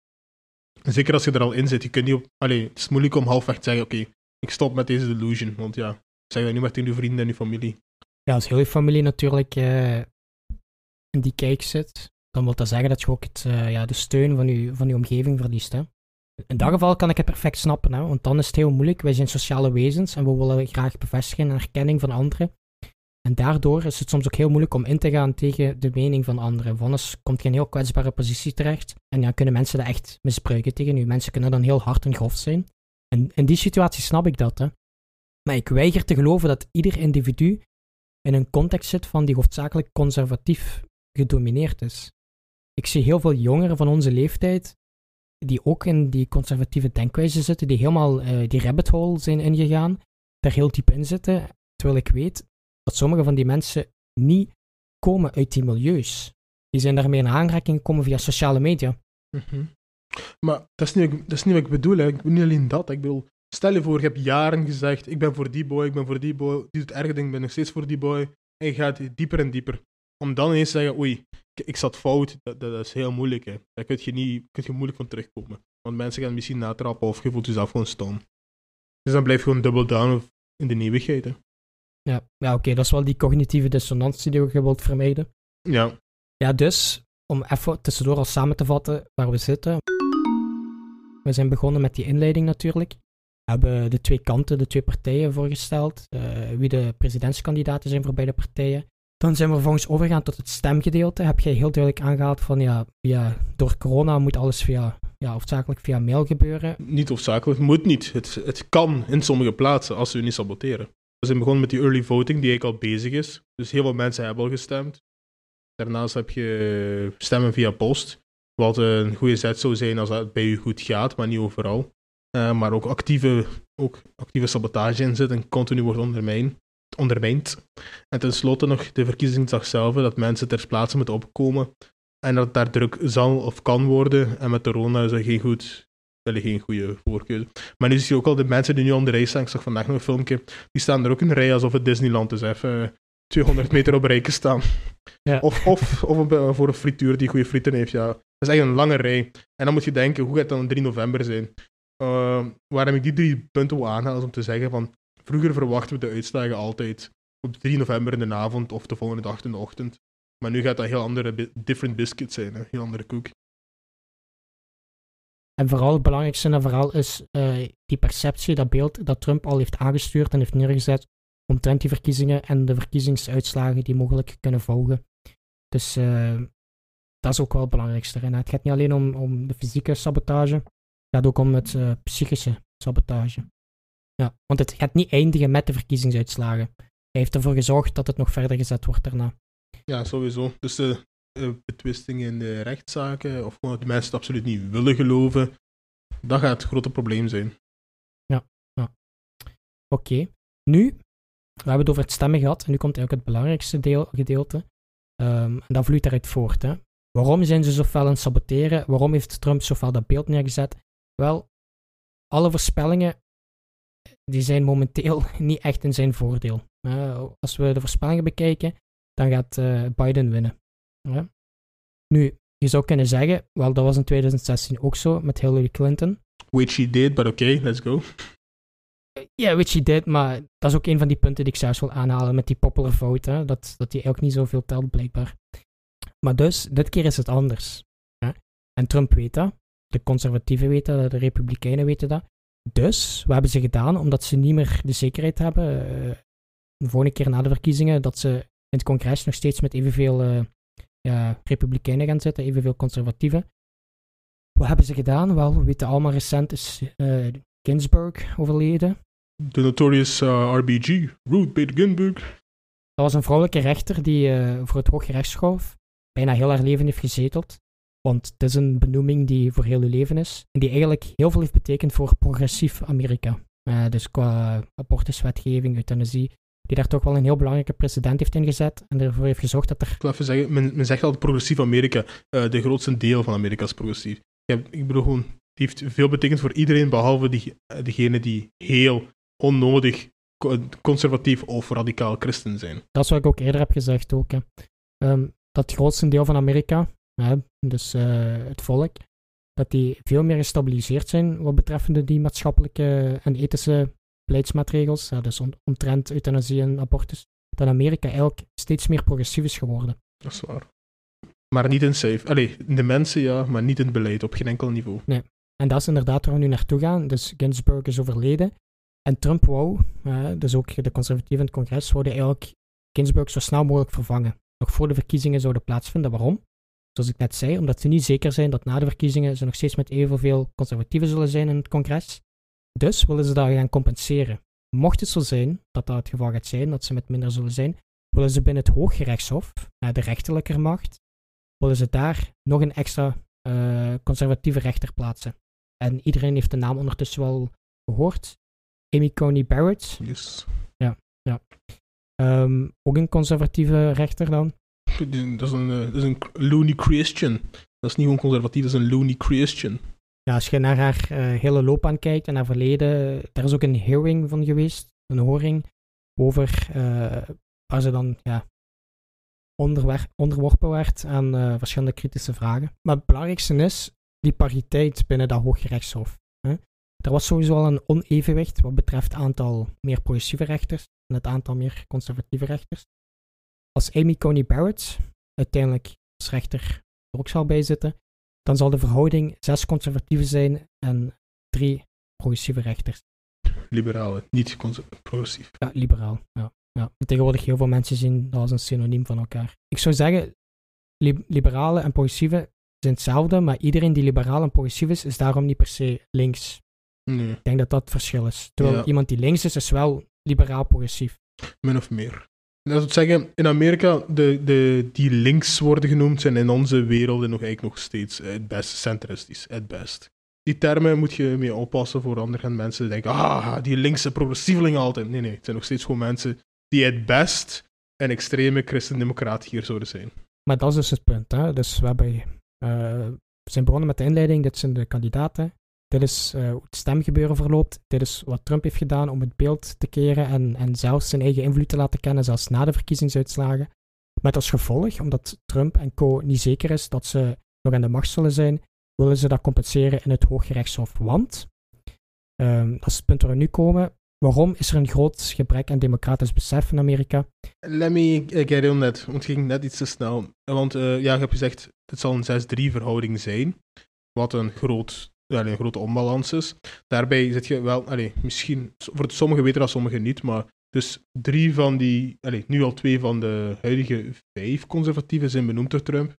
Zeker als je er al in zit. Je kunt niet op... Allee, het is moeilijk om halfweg te zeggen, oké, ik stop met deze delusion. Want ja, zeg dat nu maar tegen je vrienden en je familie. Ja, als heel je familie natuurlijk in die kijk zit, dan wil dat zeggen dat je ook de steun van je omgeving verliest. Hè? In dat geval kan ik het perfect snappen, hè? Want dan is het heel moeilijk. Wij zijn sociale wezens en we willen graag bevestiging en erkenning van anderen. En daardoor is het soms ook heel moeilijk om in te gaan tegen de mening van anderen. Want anders komt je in een heel kwetsbare positie terecht. En ja, kunnen mensen dat echt misbruiken tegen u. Mensen kunnen dan heel hard en grof zijn. En in die situatie snap ik dat. Hè. Maar ik weiger te geloven dat ieder individu in een context zit van die hoofdzakelijk conservatief gedomineerd is. Ik zie heel veel jongeren van onze leeftijd die ook in die conservatieve denkwijze zitten, die helemaal die rabbit hole zijn ingegaan, daar heel diep in zitten, terwijl ik weet dat sommige van die mensen niet komen uit die milieus. Die zijn daarmee in aanraking gekomen via sociale media. Mm-hmm. Maar dat is niet wat ik bedoel. Hè. Ik bedoel niet alleen dat. Ik bedoel, stel je voor, je hebt jaren gezegd, ik ben voor die boy, die doet erge dingen, ik ben nog steeds voor die boy. En je gaat dieper en dieper. Om dan ineens te zeggen, oei, ik zat fout, dat is heel moeilijk. Hè. Daar kun je moeilijk van terugkomen. Want mensen gaan misschien natrappen of je voelt jezelf gewoon stom. Dus dan blijf je gewoon double down in de nieuwigheid. Hè. Ja, oké, dat is wel die cognitieve dissonantie die je wilt vermijden. Ja. Ja, dus, om even tussendoor al samen te vatten waar we zitten. We zijn begonnen met die inleiding natuurlijk. We hebben de twee kanten, de twee partijen voorgesteld. Wie de presidentskandidaten zijn voor beide partijen. Dan zijn we vervolgens overgegaan tot het stemgedeelte. Heb jij heel duidelijk aangehaald van door corona moet alles hoofdzakelijk via mail gebeuren. Niet hoofdzakelijk, het moet niet. Het kan in sommige plaatsen als we niet saboteren. We zijn begonnen met die early voting die eigenlijk al bezig is. Dus heel veel mensen hebben al gestemd. Daarnaast heb je stemmen via post. Wat een goede zet zou zijn als het bij u goed gaat, maar niet overal. Maar ook actieve sabotage in zit en continu wordt ondermijnd. En tenslotte nog de verkiezingsdag zelf, dat mensen ter plaatse moeten opkomen. En dat daar druk zal of kan worden. En met corona is dat geen goede voorkeur. Maar nu zie je ook al de mensen die nu aan de rij staan. Ik zag vandaag nog een filmpje. Die staan er ook in een rij alsof het Disneyland is. Even 200 meter op rijken staan. Ja. Of voor een frituur die goede frieten heeft. Ja. Dat is echt een lange rij. En dan moet je denken, hoe gaat het dan 3 november zijn? Waarom ik die 3 punten wil aanhalen is om te zeggen van... Vroeger verwachten we de uitslagen altijd op 3 november in de avond of de volgende dag in de ochtend. Maar nu gaat dat heel andere different biscuit zijn. Een heel andere koek. En vooral het belangrijkste in dat verhaal is die perceptie, dat beeld dat Trump al heeft aangestuurd en heeft neergezet omtrent die verkiezingen en de verkiezingsuitslagen die mogelijk kunnen volgen. Dus dat is ook wel het belangrijkste. En het gaat niet alleen om de fysieke sabotage, het gaat ook om het psychische sabotage. Ja, want het gaat niet eindigen met de verkiezingsuitslagen. Hij heeft ervoor gezorgd dat het nog verder gezet wordt daarna. Ja, sowieso. Dus de betwisting in de rechtszaken, of gewoon dat de mensen het absoluut niet willen geloven, dat gaat het grote probleem zijn. Ja. Oké. Nu, we hebben het over het stemmen gehad, en nu komt eigenlijk het belangrijkste gedeelte. En dat vloeit daaruit voort. Hè. Waarom zijn ze zo fel aan het saboteren? Waarom heeft Trump zo fel dat beeld neergezet? Wel, alle voorspellingen die zijn momenteel niet echt in zijn voordeel. Als we de voorspellingen bekijken, dan gaat Biden winnen. Nu, je zou kunnen zeggen, wel, dat was in 2016 ook zo met Hillary Clinton. Which he did, but okay, let's go. Ja, which he did, maar dat is ook een van die punten die ik zelfs wil aanhalen met die popular vote, hè, dat die eigenlijk niet zoveel telt, blijkbaar. Maar dus, dit keer is het anders. Hè? En Trump weet dat, de conservatieven weten dat, de republikeinen weten dat. Dus, wat hebben ze gedaan? Omdat ze niet meer de zekerheid hebben, de volgende keer na de verkiezingen, dat ze in het congres nog steeds met evenveel republikeinen gaan zitten, evenveel conservatieven. Wat hebben ze gedaan? Wel, we weten allemaal, recent is Ginsburg overleden. De notorious RBG, Ruth Bader Ginsburg. Dat was een vrouwelijke rechter die voor het Hooggerechtshof bijna heel haar leven heeft gezeteld. Want het is een benoeming die voor heel uw leven is. En die eigenlijk heel veel heeft betekend voor progressief Amerika. Dus qua abortuswetgeving, euthanasie. Die daar toch wel een heel belangrijke precedent heeft ingezet. En ervoor heeft gezorgd dat er... Ik wil even zeggen, men zegt altijd progressief Amerika. De grootste deel van Amerika is progressief. Ik bedoel gewoon, die heeft veel betekend voor iedereen, behalve degene die heel onnodig conservatief of radicaal christen zijn. Dat is wat ik ook eerder heb gezegd ook. Hè. Dat grootste deel van Amerika, dus het volk, dat die veel meer gestabiliseerd zijn wat betreffende die maatschappelijke en ethische beleidsmaatregels, dus omtrent euthanasie en abortus, dat Amerika eigenlijk steeds meer progressief is geworden. Dat is waar. Maar niet in safe. Allee, in de mensen ja, maar niet in het beleid, op geen enkel niveau. Nee. En dat is inderdaad waar we nu naartoe gaan. Dus Ginsburg is overleden. En Trump wou, dus ook de conservatieven in het congres, zouden eigenlijk Ginsburg zo snel mogelijk vervangen. Nog voor de verkiezingen zouden plaatsvinden. Waarom? Zoals ik net zei, omdat ze niet zeker zijn dat na de verkiezingen ze nog steeds met evenveel conservatieven zullen zijn in het congres. Dus willen ze dat gaan compenseren. Mocht het zo zijn, dat dat het geval gaat zijn, dat ze met minder zullen zijn, willen ze binnen het Hooggerechtshof, de rechterlijke macht, willen ze daar nog een extra conservatieve rechter plaatsen. En iedereen heeft de naam ondertussen wel gehoord. Amy Coney Barrett. Yes. Ja. Ook een conservatieve rechter dan. Dat is een loony Christian. Dat is niet gewoon conservatief, dat is een loony Christian. Ja, als je naar haar hele loopbaan kijkt en haar verleden, daar is ook een hearing van geweest, een horing, over waar ze dan onderworpen werd aan verschillende kritische vragen. Maar het belangrijkste is die pariteit binnen dat Hooggerechtshof. Er was sowieso al een onevenwicht wat betreft het aantal meer progressieve rechters en het aantal meer conservatieve rechters. Als Amy Coney Barrett uiteindelijk als rechter er ook zal bijzitten, dan zal de verhouding 6 conservatieven zijn en 3 progressieve rechters. Liberalen, niet progressief. Ja, liberaal. Ja. Tegenwoordig heel veel mensen zien dat als een synoniem van elkaar. Ik zou zeggen, liberalen en progressieven zijn hetzelfde, maar iedereen die liberaal en progressief is daarom niet per se links. Nee. Ik denk dat dat het verschil is. Terwijl iemand die links is wel liberaal-progressief. Min of meer. Dat wil zeggen, in Amerika, die links worden genoemd, zijn in onze wereld nog steeds het best centristisch, het best. Die termen moet je mee oppassen voor andere mensen die denken, die linkse progressievelingen altijd. Nee, het zijn nog steeds gewoon mensen die het best een extreme christendemocraat hier zouden zijn. Maar dat is dus het punt. Hè? Dus we zijn begonnen met de inleiding, dit zijn de kandidaten. Dit is hoe het stemgebeuren verloopt. Dit is wat Trump heeft gedaan om het beeld te keren en zelfs zijn eigen invloed te laten kennen, zelfs na de verkiezingsuitslagen. Met als gevolg, omdat Trump en co. niet zeker is dat ze nog aan de macht zullen zijn, willen ze dat compenseren in het Hooggerechtshof. Want, dat is het punt waar we nu komen, waarom is er een groot gebrek aan democratisch besef in Amerika? Let me get in that, want het ging net iets te snel. Want je hebt gezegd, het zal een 6-3 verhouding zijn, wat een grote onbalans is. Daarbij zit je wel, misschien, voor sommigen weten dat, sommigen niet, maar dus 3 van die, nu al 2 van de huidige 5 conservatieven zijn benoemd door Trump.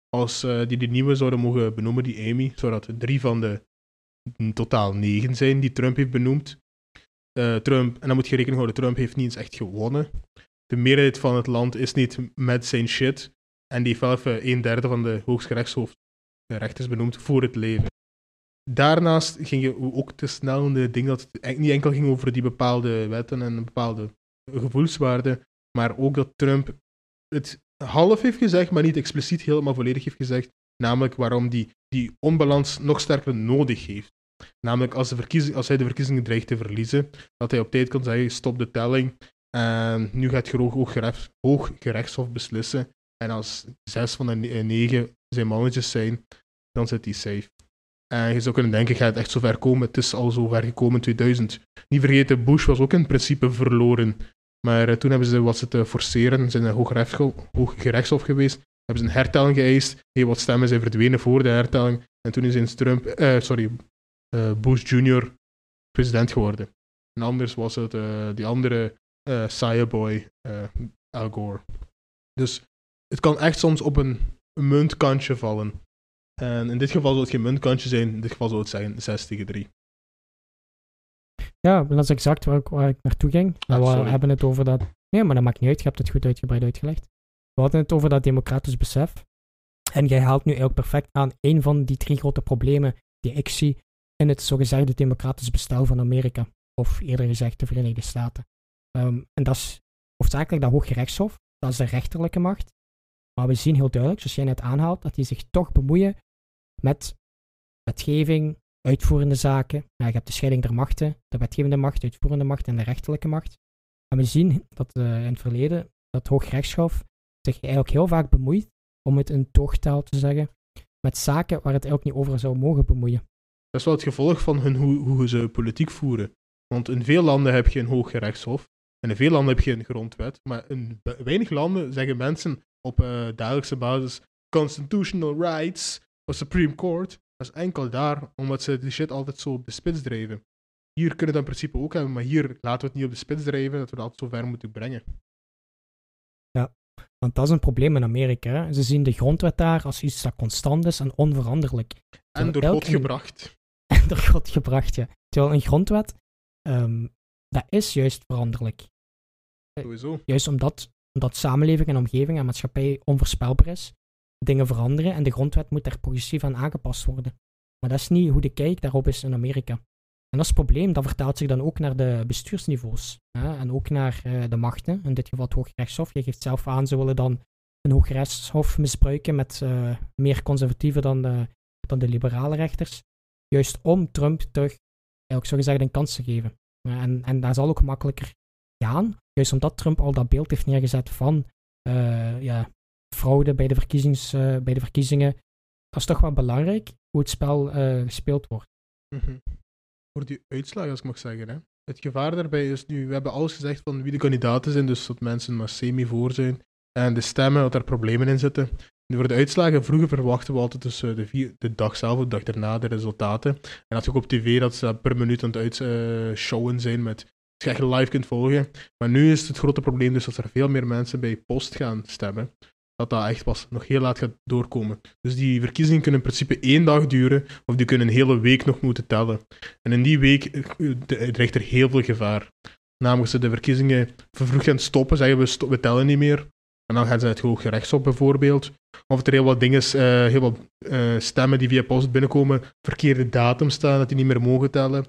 als die nieuwe zouden mogen benoemen, die Amy, zodat 3 van de in totaal 9 zijn die Trump heeft benoemd. Trump, en dan moet je rekening houden, Trump heeft niet eens echt gewonnen. De meerderheid van het land is niet met zijn shit. En die heeft wel even 1/3 van de Hooggerechtshof rechters benoemd voor het leven. Daarnaast ging je ook te snel in de ding dat het niet enkel ging over die bepaalde wetten en bepaalde gevoelswaarden, maar ook dat Trump het half heeft gezegd, maar niet expliciet helemaal volledig heeft gezegd, namelijk waarom die onbalans nog sterker nodig heeft. Namelijk als hij de verkiezingen dreigt te verliezen, dat hij op tijd kan zeggen, stop de telling, en nu gaat het Hooggerechtshof beslissen, en als 6 van de 9 zijn mannetjes zijn, dan zit hij safe. En je zou kunnen denken, gaat het echt zo ver komen? Het is al zo ver gekomen in 2000. Niet vergeten, Bush was ook in principe verloren. Maar toen hebben ze wat zitten forceren, zijn naar Hooggerechtshof geweest, hebben ze een hertelling geëist, heel wat stemmen zijn verdwenen voor de hertelling, en toen is Bush Jr. president geworden. En anders was het die andere saaie boy, Al Gore. Dus het kan echt soms op een muntkantje vallen. En in dit geval zou het geen muntkantje zijn, in dit geval zou het zijn 6-3. Ja, dat is exact waar ik naartoe ging. We hebben het over dat... Nee, maar dat maakt niet uit, je hebt het goed uitgebreid uitgelegd. We hadden het over dat democratisch besef. En jij haalt nu eigenlijk perfect aan een van die 3 grote problemen die ik zie in het zogezegde democratisch bestel van Amerika. Of eerder gezegd de Verenigde Staten. En dat is hoofdzakelijk dat Hooggerechtshof, dat is de rechterlijke macht. Maar we zien heel duidelijk, zoals jij net aanhaalt, dat die zich toch bemoeien met wetgeving, uitvoerende zaken. Ja, je hebt de scheiding der machten, de wetgevende macht, de uitvoerende macht en de rechterlijke macht. En we zien dat in het verleden dat Hooggerechtshof zich eigenlijk heel vaak bemoeit, om het in toogtaal te zeggen, met zaken waar het eigenlijk niet over zou mogen bemoeien. Dat is wel het gevolg van hoe ze politiek voeren. Want in veel landen heb je een Hooggerechtshof en in veel landen heb je een grondwet, maar in weinig landen zeggen mensen op dagelijkse basis constitutional rights of Supreme Court. Dat is enkel daar, omdat ze die shit altijd zo op de spits drijven. Hier kunnen we dat in principe ook hebben, maar hier laten we het niet op de spits drijven, dat we dat altijd zo ver moeten brengen. Ja, want dat is een probleem in Amerika. Hè. Ze zien de grondwet daar als iets dat constant is en onveranderlijk. En door God gebracht. En door God gebracht, ja. Terwijl een grondwet, dat is juist veranderlijk. Sowieso. Juist omdat samenleving en omgeving en maatschappij onvoorspelbaar is, dingen veranderen en de grondwet moet daar progressief aan aangepast worden. Maar dat is niet hoe de kijk daarop is in Amerika. En dat is het probleem, dat vertaalt zich dan ook naar de bestuursniveaus. Hè, en ook naar de machten, in dit geval het Hooggerechtshof. Je geeft zelf aan, ze willen dan een Hooggerechtshof misbruiken met meer conservatieven dan de liberale rechters. Juist om Trump terug, eigenlijk zogezegd, een kans te geven. En dat zal ook makkelijker gaan, juist omdat Trump al dat beeld heeft neergezet van fraude bij de verkiezingen. Dat is toch wel belangrijk, hoe het spel gespeeld wordt. Mm-hmm. Voor die uitslagen, als ik mag zeggen. Hè. Het gevaar daarbij is nu, we hebben alles gezegd van wie de kandidaten zijn, dus dat mensen maar semi-voor zijn. En de stemmen, dat er problemen in zitten. Nu, voor de uitslagen, vroeger verwachten we altijd tussen de dag zelf, de dag daarna, de resultaten. En dat je ook op tv dat ze per minuut aan het uitshowen zijn met dat je echt live kunt volgen. Maar nu is het grote probleem dus dat er veel meer mensen bij post gaan stemmen. Dat echt pas nog heel laat gaat doorkomen. Dus die verkiezingen kunnen in principe 1 dag duren, of die kunnen een hele week nog moeten tellen. En in die week dreigt er heel veel gevaar. Namelijk als ze de verkiezingen vervroegd gaan stoppen, zeggen we tellen niet meer. En dan gaan ze het Hooggerechtshof bijvoorbeeld. Of er heel wat dingen, heel wat stemmen die via post binnenkomen, verkeerde datum staan, dat die niet meer mogen tellen.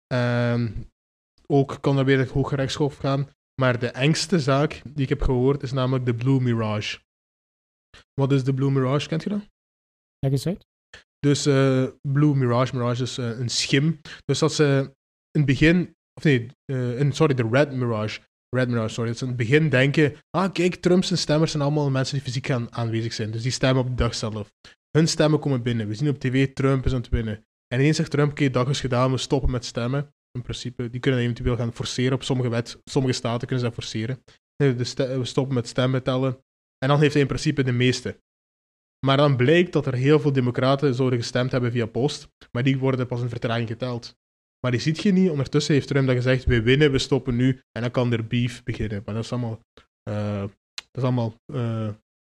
Ook kan er weer het Hooggerechtshof gaan. Maar de engste zaak die ik heb gehoord is namelijk de Blue Mirage. Wat is de Blue Mirage? Kent je dat? Leg eens uit. Dus Blue Mirage is een schim. Dus dat ze in het begin... de Red Mirage. Dat ze in het begin denken... kijk, Trump's stemmers zijn allemaal mensen die fysiek aanwezig zijn. Dus die stemmen op de dag zelf. Hun stemmen komen binnen. We zien op tv, Trump is aan het winnen. En ineens zegt Trump, oké, dag is gedaan, we stoppen met stemmen. In principe, die kunnen eventueel gaan forceren. Op sommige staten kunnen ze dat forceren. We stoppen met stemmen tellen. En dan heeft hij in principe de meeste. Maar dan blijkt dat er heel veel democraten zouden gestemd hebben via post, maar die worden pas in vertraging geteld. Maar die ziet je niet. Ondertussen heeft Trump dan gezegd, we winnen, we stoppen nu, en dan kan er beef beginnen. Maar dat is allemaal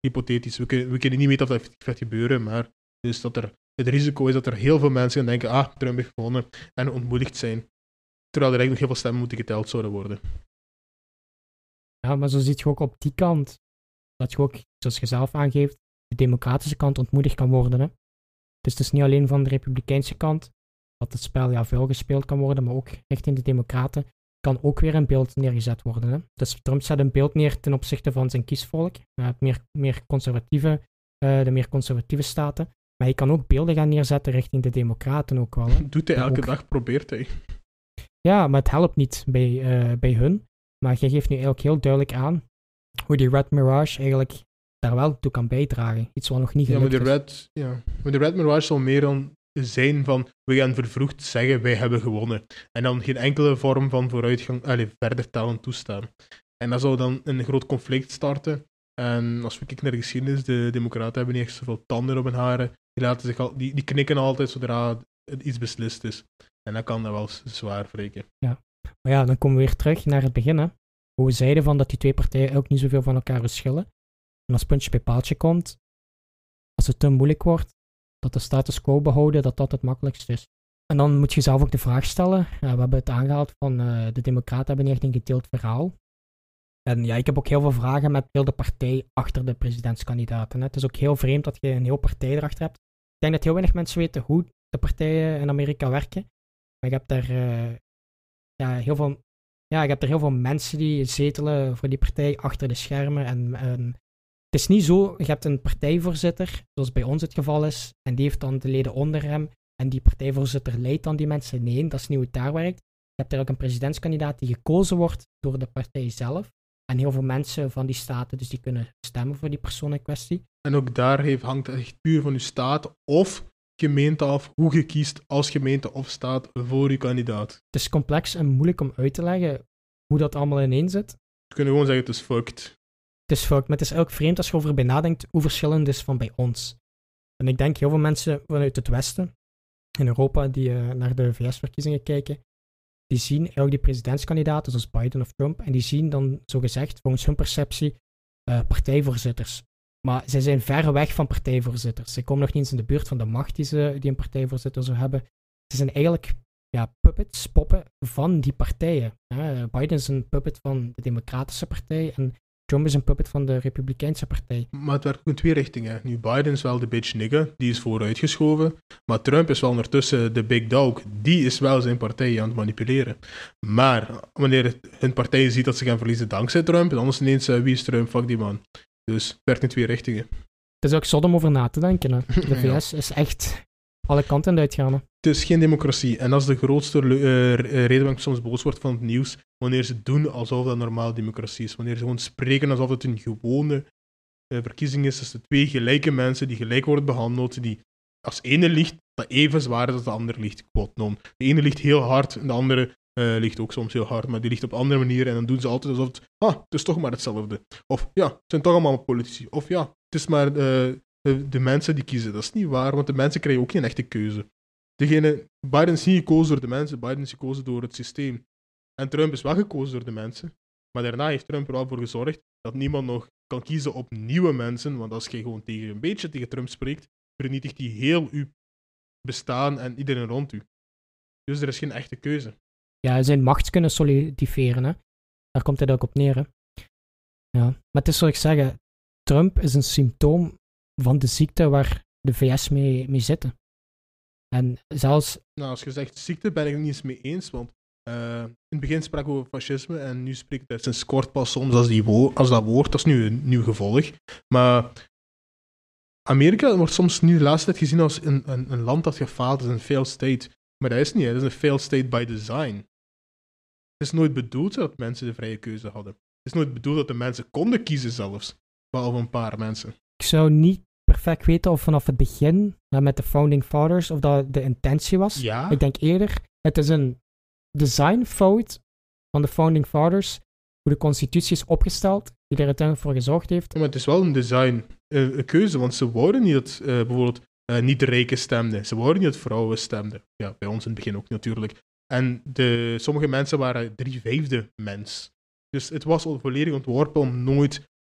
hypothetisch. We kunnen niet weten of dat effectief gaat gebeuren, maar dus dat er, het risico is dat er heel veel mensen gaan denken, Trump heeft gewonnen en ontmoedigd zijn. Terwijl er eigenlijk nog heel veel stemmen moeten geteld zouden worden. Ja, maar zo zie je ook op die kant, dat je ook, zoals je zelf aangeeft, de democratische kant ontmoedigd kan worden. Hè? Dus het is niet alleen van de republikeinse kant dat het spel veel gespeeld kan worden, maar ook richting de democraten kan ook weer een beeld neergezet worden. Hè? Dus Trump zet een beeld neer ten opzichte van zijn kiesvolk, de meer conservatieve staten, maar hij kan ook beelden gaan neerzetten richting de democraten ook wel. Hè? Doet hij elke dag, probeert hij. Ja, maar het helpt niet bij hun. Maar jij geeft nu eigenlijk heel duidelijk aan hoe die Red Mirage eigenlijk daar wel toe kan bijdragen. Iets wat nog niet gelukt is. Maar de Red Mirage zal meer dan zijn van, we gaan vervroegd zeggen, wij hebben gewonnen. En dan geen enkele vorm van vooruitgang, verder tellen toestaan. En dat zou dan een groot conflict starten. En als we kijken naar de geschiedenis, de democraten hebben niet echt zoveel tanden op hun haren. Die knikken altijd zodra iets beslist is. En dat kan dat wel zwaar wreken. Ja. Maar ja, dan komen we weer terug naar het begin. Hè. Hoe we zeiden van dat die twee partijen ook niet zoveel van elkaar verschillen. En als puntje bij paaltje komt, als het te moeilijk wordt, dat de status quo behouden, dat het makkelijkst is. En dan moet je zelf ook de vraag stellen. We hebben het aangehaald van de democraten hebben niet echt een gedeeld verhaal. En ja, ik heb ook heel veel vragen met heel de partij achter de presidentskandidaten. Hè. Het is ook heel vreemd dat je een heel partij erachter hebt. Ik denk dat heel weinig mensen weten hoe de partijen in Amerika werken. Maar je hebt daar heel veel mensen die zetelen voor die partij achter de schermen. En het is niet zo, je hebt een partijvoorzitter, zoals bij ons het geval is, en die heeft dan de leden onder hem. En die partijvoorzitter leidt dan die mensen. Nee, dat is niet hoe het daar werkt. Je hebt er ook een presidentskandidaat die gekozen wordt door de partij zelf. En heel veel mensen van die staten, dus die kunnen stemmen voor die persoon in kwestie. En ook daar hangt het echt puur van uw staat of gemeente af, hoe je kiest als gemeente of staat voor uw kandidaat. Het is complex en moeilijk om uit te leggen hoe dat allemaal ineen zit. We kunnen gewoon zeggen, het is fucked. Het is fucked, maar het is ook vreemd als je erover bij nadenkt hoe verschillend het is van bij ons. En ik denk heel veel mensen vanuit het Westen, in Europa, die naar de VS-verkiezingen kijken, die zien eigenlijk die presidentskandidaten, zoals Biden of Trump, en die zien dan, zogezegd, volgens hun perceptie, partijvoorzitters. Maar zij zijn ver weg van partijvoorzitters. Ze komen nog niet eens in de buurt van de macht die een partijvoorzitter zou hebben. Ze zijn eigenlijk poppen van die partijen. Biden is een puppet van de Democratische Partij en Trump is een puppet van de Republikeinse Partij. Maar het werkt ook in twee richtingen. Nu, Biden is wel de bitch nigga, die is vooruitgeschoven. Maar Trump is wel ondertussen de big dog. Die is wel zijn partij aan het manipuleren. Maar wanneer hun partij ziet dat ze gaan verliezen dankzij Trump, dan is ineens wie is Trump, fuck die man. Dus het werkt in twee richtingen. Het is ook zot om over na te denken. Hè. De VS is echt alle kanten uitgaan. Hè. Het is geen democratie. En dat is de grootste reden waarom ik soms boos word van het nieuws. Wanneer ze doen alsof dat normaal democratie is. Wanneer ze gewoon spreken alsof het een gewone verkiezing is tussen twee gelijke mensen die gelijk worden behandeld. Die als ene ligt, dat even zwaar is als de andere ligt. De ene ligt heel hard en de andere ligt ook soms heel hard. Maar die ligt op andere manieren. En dan doen ze altijd alsof het is toch maar hetzelfde. Of ja, het zijn toch allemaal politici. Of ja, het is maar de mensen die kiezen. Dat is niet waar, want de mensen krijgen ook geen echte keuze. Biden is niet gekozen door de mensen, Biden is gekozen door het systeem. En Trump is wel gekozen door de mensen. Maar daarna heeft Trump er wel voor gezorgd dat niemand nog kan kiezen op nieuwe mensen. Want als je gewoon een beetje tegen Trump spreekt, vernietigt hij heel uw bestaan en iedereen rond u. Dus er is geen echte keuze. Ja, zijn macht kunnen solidiferen. Hè. Daar komt het ook op neer. Hè. Ja. Maar het is zoals ik zeg, Trump is een symptoom van de ziekte waar de VS mee zitten. En zelfs... Nou, als je zegt ziekte, ben ik het niet eens mee eens, want in het begin sprak ik over fascisme en nu spreek ik sinds kort pas soms als dat woord. Dat is nu een nieuw gevolg. Maar Amerika wordt soms nu de laatste tijd gezien als een land dat gefaald is, een failed state. Maar dat is niet, dat is een failed state by design. Het is nooit bedoeld dat mensen de vrije keuze hadden. Het is nooit bedoeld dat de mensen konden kiezen zelfs, behalve een paar mensen. Ik zou niet perfect weten of vanaf het begin, met de Founding Fathers, of dat de intentie was. Ja. Ik denk eerder, het is een designfout van de Founding Fathers, hoe de constitutie is opgesteld, die er uiteindelijk voor gezorgd heeft. Maar het is wel een design keuze, want ze wouden niet dat bijvoorbeeld niet de rijken stemden. Ze wouden niet dat vrouwen stemden. Ja, bij ons in het begin ook natuurlijk. En sommige mensen waren 3/5 mens. Dus het was al volledig ontworpen om nooit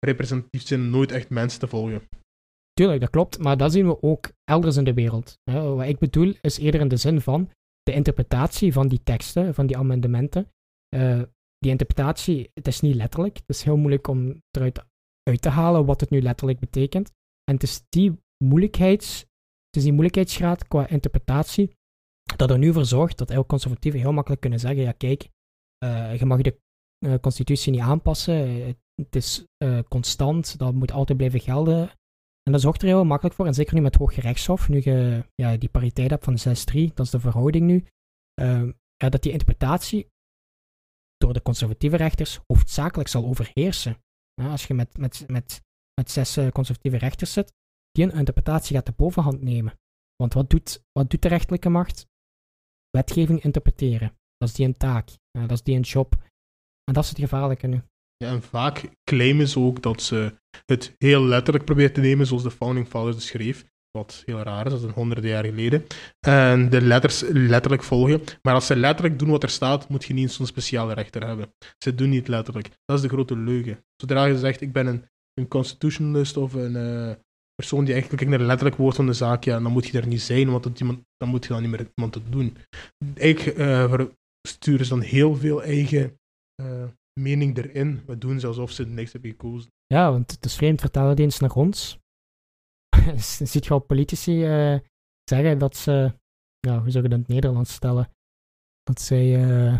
representatief zijn nooit echt mensen te volgen. Tuurlijk, dat klopt, maar dat zien we ook elders in de wereld. Wat ik bedoel is eerder in de zin van de interpretatie van die teksten, van die amendementen. Die interpretatie, het is niet letterlijk. Het is heel moeilijk om eruit uit te halen wat het nu letterlijk betekent. En het is die moeilijkheidsgraad qua interpretatie dat er nu voor zorgt dat eigenlijk conservatieven heel makkelijk kunnen zeggen, ja kijk, je mag de constitutie niet aanpassen, het is constant, dat moet altijd blijven gelden. En dat zorgt er heel makkelijk voor, en zeker nu met het Hooggerechtshof, nu je die pariteit hebt van 6-3, dat is de verhouding nu, dat die interpretatie door de conservatieve rechters hoofdzakelijk zal overheersen. Als je met 6 conservatieve rechters zit, die een interpretatie gaat de bovenhand nemen. Want wat doet de rechterlijke macht? Wetgeving interpreteren. Dat is die een taak. Dat is die een job. En dat is het gevaarlijke nu. Ja, en vaak claimen ze ook dat ze het heel letterlijk proberen te nemen, zoals de Founding Fathers dus schreef. Wat heel raar is, dat is 100 jaar geleden. En de letters letterlijk volgen. Maar als ze letterlijk doen wat er staat, moet je niet zo'n speciale rechter hebben. Ze doen niet letterlijk. Dat is de grote leugen. Zodra je zegt, ik ben een constitutionalist of een persoon die eigenlijk kijkt naar het letterlijk woord van de zaak, ja, dan moet je er niet zijn, want dan moet je dan niet meer iemand het doen. Eigenlijk sturen ze dan heel veel eigen mening erin. We doen ze alsof ze niks hebben gekozen. Ja, want het is vreemd, vertellen die eens naar ons. Ziet je al politici zeggen dat ze, hoe zou je dat in het Nederlands stellen? Dat zij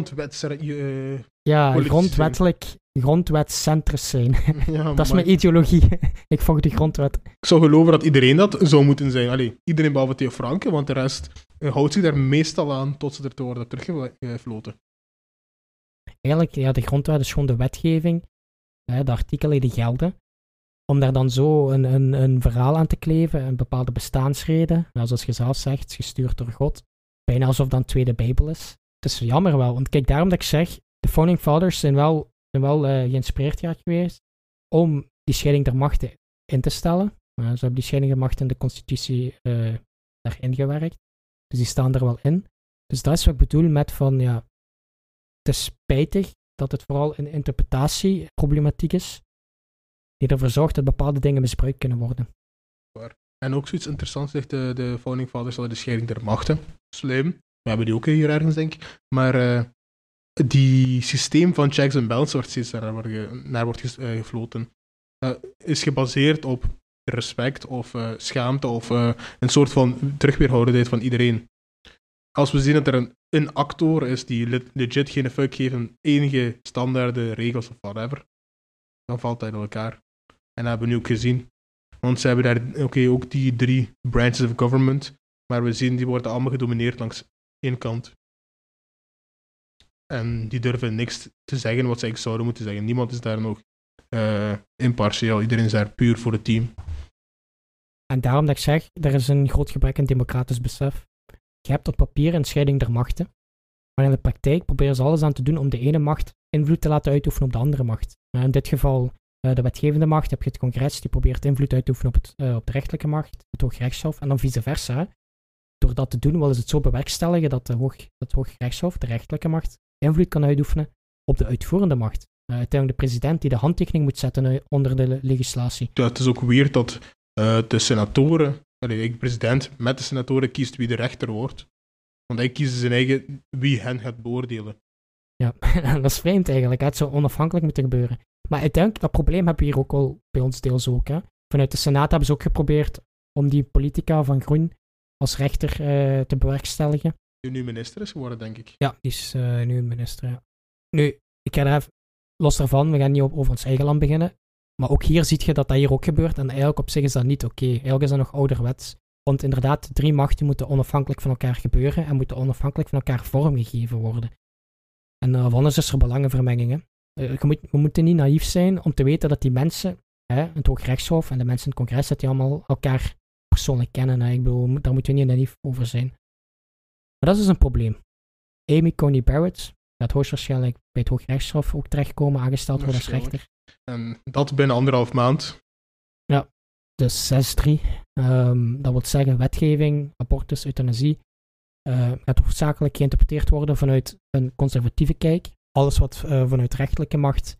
grondwetcentrus zijn. Ja, dat is mijn ideologie. Ik volg de grondwet. Ik zou geloven dat iedereen dat zou moeten zijn. Allee, iedereen behalve Theo Franke, want de rest houdt zich daar meestal aan tot ze er te worden teruggefloten. Eigenlijk, ja, de grondwet is gewoon de wetgeving, de artikelen die gelden. Om daar dan zo een verhaal aan te kleven, een bepaalde bestaansrede, zoals je zelf zegt, gestuurd door God. Bijna alsof dat een tweede Bijbel is. Het is jammer wel, want kijk, daarom dat ik zeg, de Founding Fathers zijn wel geïnspireerd geweest om die scheiding der machten in te stellen. Ze hebben die scheiding der machten in de constitutie daarin gewerkt. Dus die staan er wel in. Dus dat is wat ik bedoel met van, ja, het is spijtig dat het vooral een interpretatieproblematiek is, die ervoor zorgt dat bepaalde dingen misbruikt kunnen worden. En ook zoiets interessants zegt de Founding Fathers, de scheiding der machten. Slim. We hebben die ook hier ergens, denk ik. Maar die systeem van checks en balances wordt steeds naar wordt gefloten. Is gebaseerd op respect of schaamte of een soort van terugweerhoudendheid van iedereen. Als we zien dat er een actor is die legit geen fuck geeft aan enige standaarden, regels of whatever, dan valt hij door elkaar. En dat hebben we nu ook gezien. Want ze hebben daar ook die 3 branches of government, maar we zien die worden allemaal gedomineerd langs één kant. En die durven niks te zeggen wat ze eigenlijk zouden moeten zeggen. Niemand is daar nog impartieel. Iedereen is daar puur voor het team. En daarom dat ik zeg, er is een groot gebrek aan democratisch besef. Je hebt op papier een scheiding der machten, maar in de praktijk proberen ze alles aan te doen om de ene macht invloed te laten uitoefenen op de andere macht. In dit geval de wetgevende macht, heb je het congres, die probeert invloed uit te oefenen op de rechterlijke macht, het Hooggerechtshof, en dan vice versa. Door dat te doen willen ze het zo bewerkstelligen dat het Hooggerechtshof, de rechterlijke macht, invloed kan uitoefenen op de uitvoerende macht. Uiteindelijk de president die de handtekening moet zetten onder de legislatie. Ja, het is ook weird dat de senatoren, de president met de senatoren kiest wie de rechter wordt. Want hij kiest zijn eigen wie hen gaat beoordelen. Ja, dat is vreemd eigenlijk. Het zou onafhankelijk moeten gebeuren. Maar uiteindelijk, dat probleem hebben we hier ook al bij ons deels ook. Hè. Vanuit de Senaat hebben ze ook geprobeerd om die politica van Groen als rechter te bewerkstelligen. Die nu minister is geworden, denk ik. Ja, die is nu een minister, ja. Nu, ik ga er even, los daarvan, we gaan niet over ons eigen land beginnen. Maar ook hier zie je dat hier ook gebeurt. En eigenlijk op zich is dat niet oké. Eigenlijk is dat nog ouderwets. Want inderdaad, 3 machten moeten onafhankelijk van elkaar gebeuren en moeten onafhankelijk van elkaar vormgegeven worden. En anders is er belangenvermengingen. We moeten niet naïef zijn om te weten dat die mensen, het Hooggerechtshof en de mensen in het congres, dat die allemaal elkaar persoonlijk kennen. Ik bedoel, daar moeten we niet naïef over zijn. Maar dat is dus een probleem. Amy Coney Barrett gaat hoogstwaarschijnlijk bij het Hooggerechtshof ook terechtkomen, aangesteld worden als rechter. En dat binnen 1,5 maand. Ja, dus 6-3. Dat wil zeggen, wetgeving, abortus, euthanasie, gaat hoofdzakelijk geïnterpreteerd worden vanuit een conservatieve kijk. Alles wat vanuit rechterlijke macht op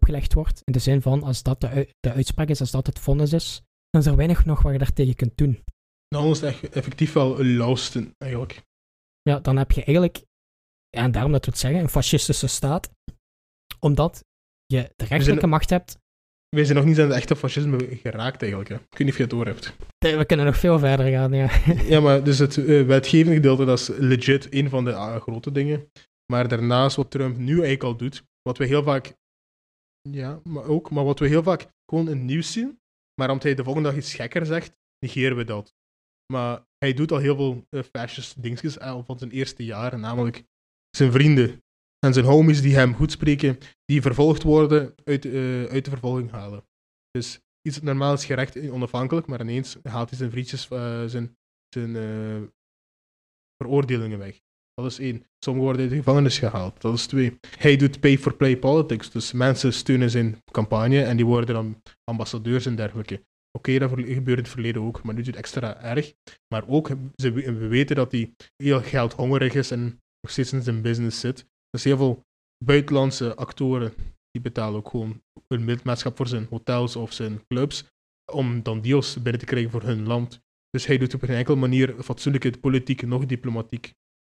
opgelegd wordt. In de zin van, als dat de uitspraak is, als dat het vonnis is, dan is er weinig nog wat je daartegen kunt doen. Nou, is het echt effectief wel een lausten, eigenlijk. Ja, dan heb je eigenlijk, ja, en daarom dat we het zeggen, een fascistische staat. Omdat je de rechterlijke macht hebt. Wij zijn nog niet aan het echte fascisme geraakt, eigenlijk. Hè. Ik weet niet of je het door hebt. We kunnen nog veel verder gaan, ja. Ja, maar dus het wetgevende gedeelte, dat is legit een van de grote dingen. Maar daarnaast wat Trump nu eigenlijk al doet, wat we heel vaak... Ja, maar wat we heel vaak gewoon in het nieuws zien, maar omdat hij de volgende dag iets gekker zegt, negeren we dat. Maar hij doet al heel veel fascist dingetjes al van zijn eerste jaar, namelijk zijn vrienden en zijn homies die hem goed spreken, die vervolgd worden, uit de vervolging halen. Dus iets normaal is gerecht onafhankelijk, maar ineens haalt hij zijn vriendjes zijn veroordelingen weg. Dat is 1. Sommigen worden uit de gevangenis gehaald. Dat is 2. Hij doet pay-for-play politics. Dus mensen steunen zijn campagne en die worden dan ambassadeurs en dergelijke. Oké, dat gebeurde in het verleden ook, maar nu is het extra erg. Maar ook, we weten dat hij heel geldhongerig is en nog steeds in zijn business zit. Dus heel veel buitenlandse actoren, die betalen ook gewoon hun lidmaatschap voor zijn hotels of zijn clubs, om dan deals binnen te krijgen voor hun land. Dus hij doet op geen enkele manier fatsoenlijke politiek, nog diplomatiek.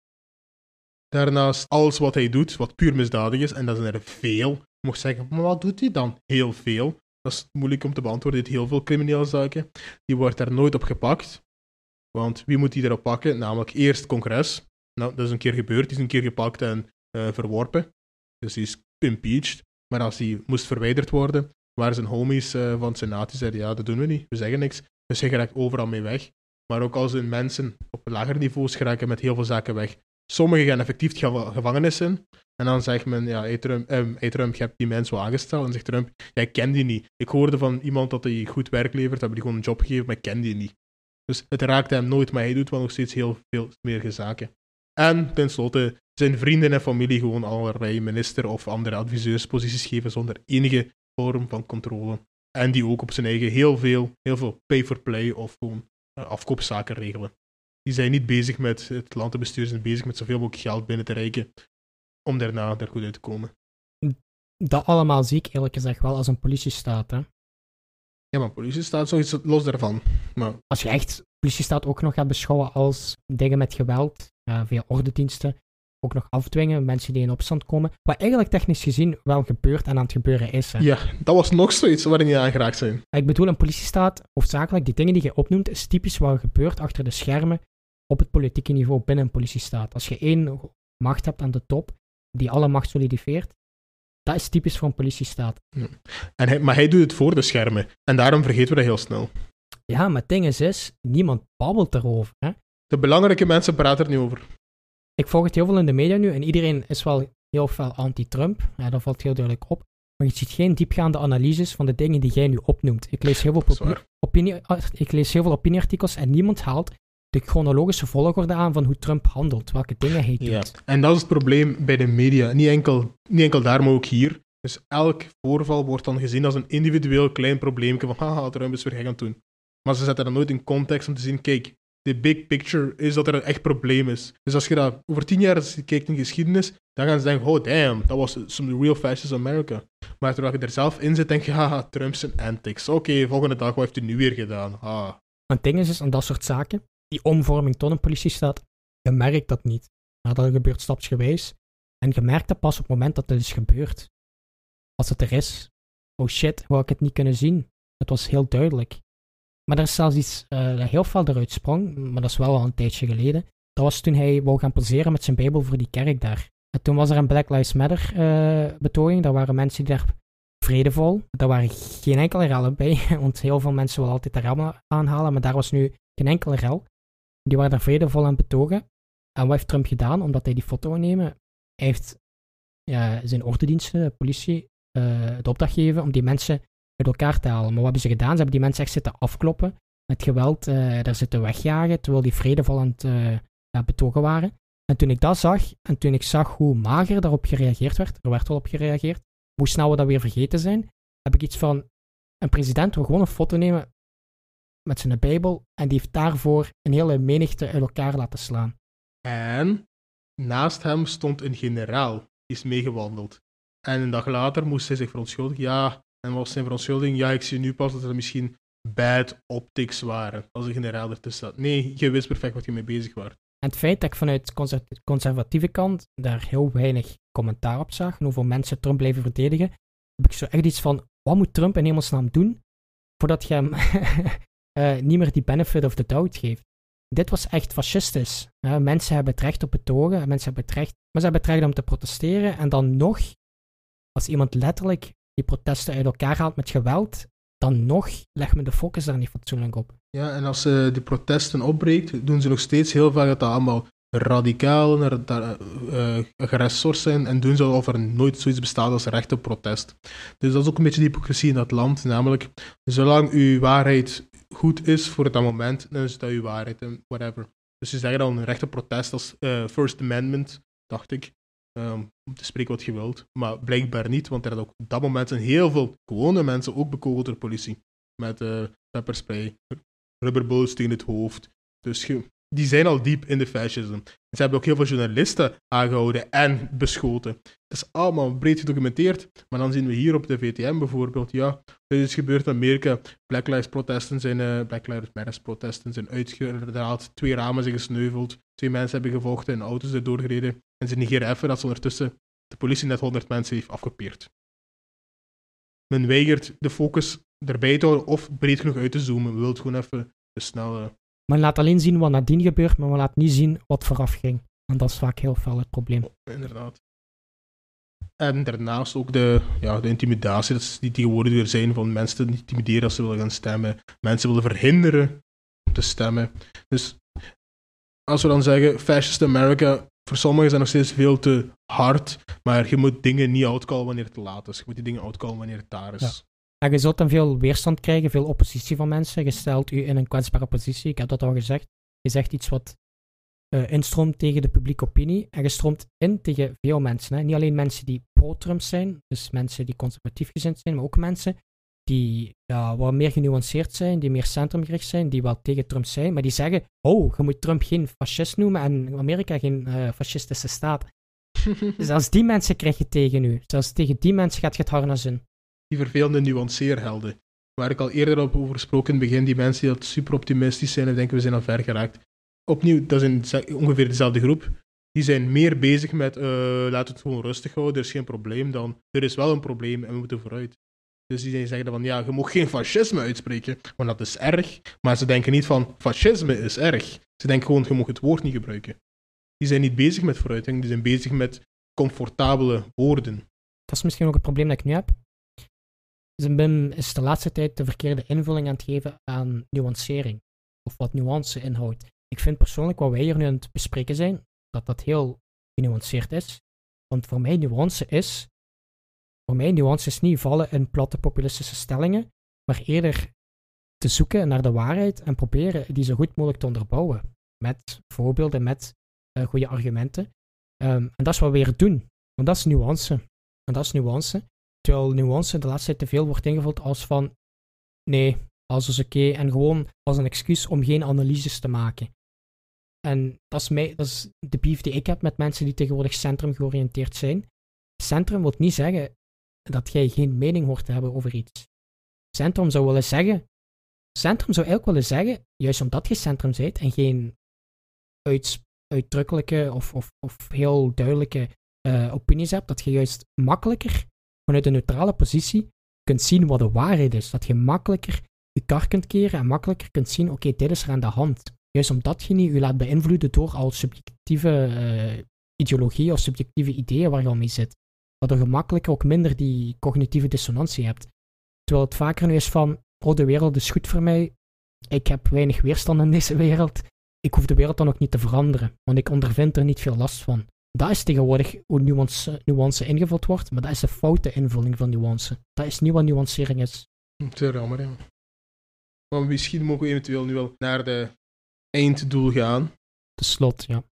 Daarnaast, alles wat hij doet, wat puur misdadig is, en dat zijn er veel, je mag zeggen, maar wat doet hij dan? Heel veel. Dat is moeilijk om te beantwoorden, hij doet heel veel criminele zaken. Die wordt daar nooit op gepakt. Want wie moet die erop pakken? Namelijk eerst het congres. Nou, dat is een keer gebeurd, die is een keer gepakt en verworpen. Dus die is impeached. Maar als die moest verwijderd worden, waren zijn homies van het senaat die zeiden, ja, dat doen we niet, we zeggen niks. Dus hij geraakt overal mee weg. Maar ook als er mensen op lager niveaus geraken met heel veel zaken weg. Sommigen gaan effectief gevangenis in. En dan zegt men, ja, hey Trump, je hebt die mensen wel aangesteld. En zegt Trump, ja, ik ken die niet. Ik hoorde van iemand dat hij goed werk levert, hebben die gewoon een job gegeven, maar ik ken die niet. Dus het raakte hem nooit, maar hij doet wel nog steeds heel veel meer zaken. En tenslotte zijn vrienden en familie gewoon allerlei minister- of andere adviseursposities geven zonder enige vorm van controle. En die ook op zijn eigen heel veel pay-for-play of gewoon afkoopzaken regelen. Die zijn niet bezig met het land te besturen, zijn bezig met zoveel mogelijk geld binnen te reiken om daarna er goed uit te komen. Dat allemaal zie ik eerlijk gezegd wel als een politiestaat, hè. Ja, maar politiestaat is nog iets los daarvan. Maar... Als je echt politiestaat ook nog gaat beschouwen als dingen met geweld, via ordediensten, ook nog afdwingen, mensen die in opstand komen, wat eigenlijk technisch gezien wel gebeurt en aan het gebeuren is. Hè. Ja, dat was nog zoiets waarin je aangeraakt zijn. Ik bedoel, een politiestaat, hoofdzakelijk, die dingen die je opnoemt, is typisch wat gebeurt achter de schermen op het politieke niveau binnen een politiestaat. Als je één macht hebt aan de top, die alle macht solidifieert, dat is typisch voor een politiestaat. Ja. Maar hij doet het voor de schermen. En daarom vergeten we dat heel snel. Ja, maar het ding is, niemand babbelt erover. Hè? De belangrijke mensen praten er niet over. Ik volg het heel veel in de media nu en iedereen is wel heel veel anti-Trump. Ja, dat valt heel duidelijk op. Maar je ziet geen diepgaande analyses van de dingen die jij nu opnoemt. Ik lees heel veel opinieartikels en niemand haalt de chronologische volgorde aan van hoe Trump handelt, welke dingen hij doet. Ja. En dat is het probleem bij de media. Niet enkel daar, maar ook hier. Dus elk voorval wordt dan gezien als een individueel klein probleempje van haha, Trump is weer gek aan het doen. Maar ze zetten dat nooit in context om te zien, kijk, de big picture is dat er een echt probleem is. Dus als je dat over 10 jaar kijkt in geschiedenis, dan gaan ze denken, oh damn, dat was some real fascist America. Maar terwijl je er zelf in zit, denk je, haha, Trump zijn antics. Oké, volgende dag, wat heeft hij nu weer gedaan? Ah. Het ding is aan dat soort zaken, die omvorming tot een politiestaat, je merkt dat niet. Maar dat gebeurt stapsgewijs. En je merkt dat pas op het moment dat het is gebeurd. Als het er is, oh shit, hoe had ik het niet kunnen zien? Het was heel duidelijk. Maar er is zelfs iets dat heel veel eruit sprong, maar dat is wel al een tijdje geleden. Dat was toen hij wou gaan poseren met zijn Bijbel voor die kerk daar. En toen was er een Black Lives Matter betoging. Daar waren mensen die daar vredevol. Daar waren geen enkele rellen bij, want heel veel mensen willen altijd de rellen aanhalen, maar daar was nu geen enkele rel. Die waren daar vredevol aan het betogen. En wat heeft Trump gedaan? Omdat hij die foto wil nemen, hij heeft zijn ordediensten, de politie, de opdracht gegeven om die mensen uit elkaar te halen. Maar wat hebben ze gedaan? Ze hebben die mensen echt zitten afkloppen, met geweld daar zitten wegjagen, terwijl die vredevol aan het betogen waren. En toen ik dat zag, en toen ik zag hoe mager daarop gereageerd werd, er werd wel op gereageerd, hoe snel we dat weer vergeten zijn, heb ik iets van, een president wil gewoon een foto nemen met zijn Bijbel en die heeft daarvoor een hele menigte uit elkaar laten slaan. En naast hem stond een generaal, die is meegewandeld. En een dag later moest hij zich verontschuldigen. Ja, en was zijn verontschuldiging, ja, ik zie nu pas dat er misschien bad optics waren, als de generaal ertussen zat. Nee, je wist perfect wat je mee bezig was. En het feit dat ik vanuit de conservatieve kant daar heel weinig commentaar op zag, en hoeveel mensen Trump blijven verdedigen, heb ik zo echt iets van, wat moet Trump in hemelsnaam doen, voordat je hem niet meer die benefit of the doubt geeft. Dit was echt fascistisch. Mensen hebben het recht op betogen, maar ze hebben het recht om te protesteren, en dan nog, als iemand letterlijk die protesten uit elkaar haalt met geweld, dan nog leggen we de focus daar niet fatsoenlijk op. Ja, en als ze die protesten opbreekt, doen ze nog steeds heel vaak dat allemaal radicaal, agressors zijn en doen ze alsof er nooit zoiets bestaat als recht op protest. Dus dat is ook een beetje de hypocrisie in dat land, namelijk, zolang uw waarheid goed is voor dat moment, dan is dat uw waarheid en whatever. Dus ze zeggen dan recht op protest als First Amendment, dacht ik, om te spreken wat je wilt, maar blijkbaar niet, want er hadden ook op dat moment zijn heel veel gewone mensen ook bekogeld door de politie, met pepperspray, rubberbullets tegen het hoofd. Dus die zijn al diep in de fascisme. Ze hebben ook heel veel journalisten aangehouden en beschoten. Het is allemaal breed gedocumenteerd, maar dan zien we hier op de VTM bijvoorbeeld, ja, dit is gebeurd in Amerika. Black Lives Matter protesten zijn uitgeraald, 2 ramen zijn gesneuveld, 2 mensen hebben gevochten en auto's zijn doorgereden. En ze negeren even dat ze ondertussen de politie net 100 mensen heeft afgepeerd. Men weigert de focus erbij te houden of breed genoeg uit te zoomen. We willen gewoon even de snelle... Men laat alleen zien wat nadien gebeurt, maar men laat niet zien wat vooraf ging. En dat is vaak heel veel het probleem. Inderdaad. En daarnaast ook de intimidatie die tegenwoordig weer zijn van mensen te intimideren als ze willen gaan stemmen. Mensen willen verhinderen om te stemmen. Dus als we dan zeggen, fascist America, voor sommigen zijn nog steeds veel te hard, maar je moet dingen niet outcallen wanneer het te laat is. Je moet die dingen outcallen wanneer het daar is. Ja. En je zult dan veel weerstand krijgen, veel oppositie van mensen. Je stelt u in een kwetsbare positie, ik heb dat al gezegd. Je zegt iets wat instroomt tegen de publieke opinie. En je stroomt in tegen veel mensen. Hè. Niet alleen mensen die pro-Trump zijn, dus mensen die conservatief gezind zijn, maar ook mensen die wat meer genuanceerd zijn, die meer centrumgericht zijn, die wel tegen Trump zijn, maar die zeggen, je moet Trump geen fascist noemen en Amerika geen fascistische staat. Zelfs die mensen krijg je tegen u. Zelfs tegen die mensen gaat je het harnas in. Die vervelende nuanceerhelden, waar ik al eerder op over gesproken in het begin, die mensen die super optimistisch zijn en denken we zijn al ver geraakt. Opnieuw, dat is ongeveer dezelfde groep. Die zijn meer bezig met laten we het gewoon rustig houden, er is geen probleem dan. Er is wel een probleem en we moeten vooruit. Dus die zeggen van, ja, je mag geen fascisme uitspreken, want dat is erg. Maar ze denken niet van, fascisme is erg. Ze denken gewoon, je mag het woord niet gebruiken. Die zijn niet bezig met vooruitgang, die zijn bezig met comfortabele woorden. Dat is misschien ook het probleem dat ik nu heb. BIM is de laatste tijd de verkeerde invulling aan het geven aan nuancering. Of wat nuance inhoudt. Ik vind persoonlijk wat wij hier nu aan het bespreken zijn, dat heel genuanceerd is. Want voor mij nuance is niet vallen in platte populistische stellingen, maar eerder te zoeken naar de waarheid en proberen die zo goed mogelijk te onderbouwen. Met voorbeelden, met goede argumenten. En dat is wat we hier doen. Want dat is nuance. Terwijl nuance de laatste tijd te veel wordt ingevuld als van nee, alles is oké, en gewoon als een excuus om geen analyses te maken. En dat is de beef die ik heb met mensen die tegenwoordig centrum georiënteerd zijn. Centrum wil niet zeggen dat jij geen mening hoort te hebben over iets. Centrum zou eigenlijk willen zeggen, juist omdat je centrum bent en geen uitdrukkelijke of heel duidelijke opinies hebt, dat je juist makkelijker vanuit een neutrale positie kunt zien wat de waarheid is. Dat je makkelijker je kar kunt keren en makkelijker kunt zien, oké, dit is er aan de hand. Juist omdat je niet je laat beïnvloeden door al subjectieve ideologie of subjectieve ideeën waar je al mee zit. Waardoor je makkelijker ook minder die cognitieve dissonantie hebt. Terwijl het vaker nu is van, de wereld is goed voor mij, ik heb weinig weerstand in deze wereld, ik hoef de wereld dan ook niet te veranderen, want ik ondervind er niet veel last van. Dat is tegenwoordig hoe nuance ingevuld wordt, maar dat is de foute invulling van nuance. Dat is niet wat nuancering is. Het is jammer, ja. Maar misschien mogen we eventueel nu wel naar de einddoel gaan. De slot, ja.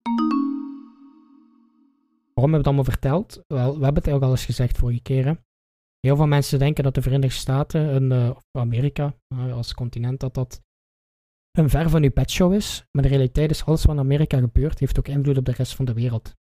Waarom heb ik het allemaal verteld? Wel, we hebben het eigenlijk al eens gezegd vorige keer. Hè? Heel veel mensen denken dat de Verenigde Staten, of Amerika als continent, dat een ver van uw bedshow is. Maar de realiteit is, alles wat in Amerika gebeurt, heeft ook invloed op de rest van de wereld.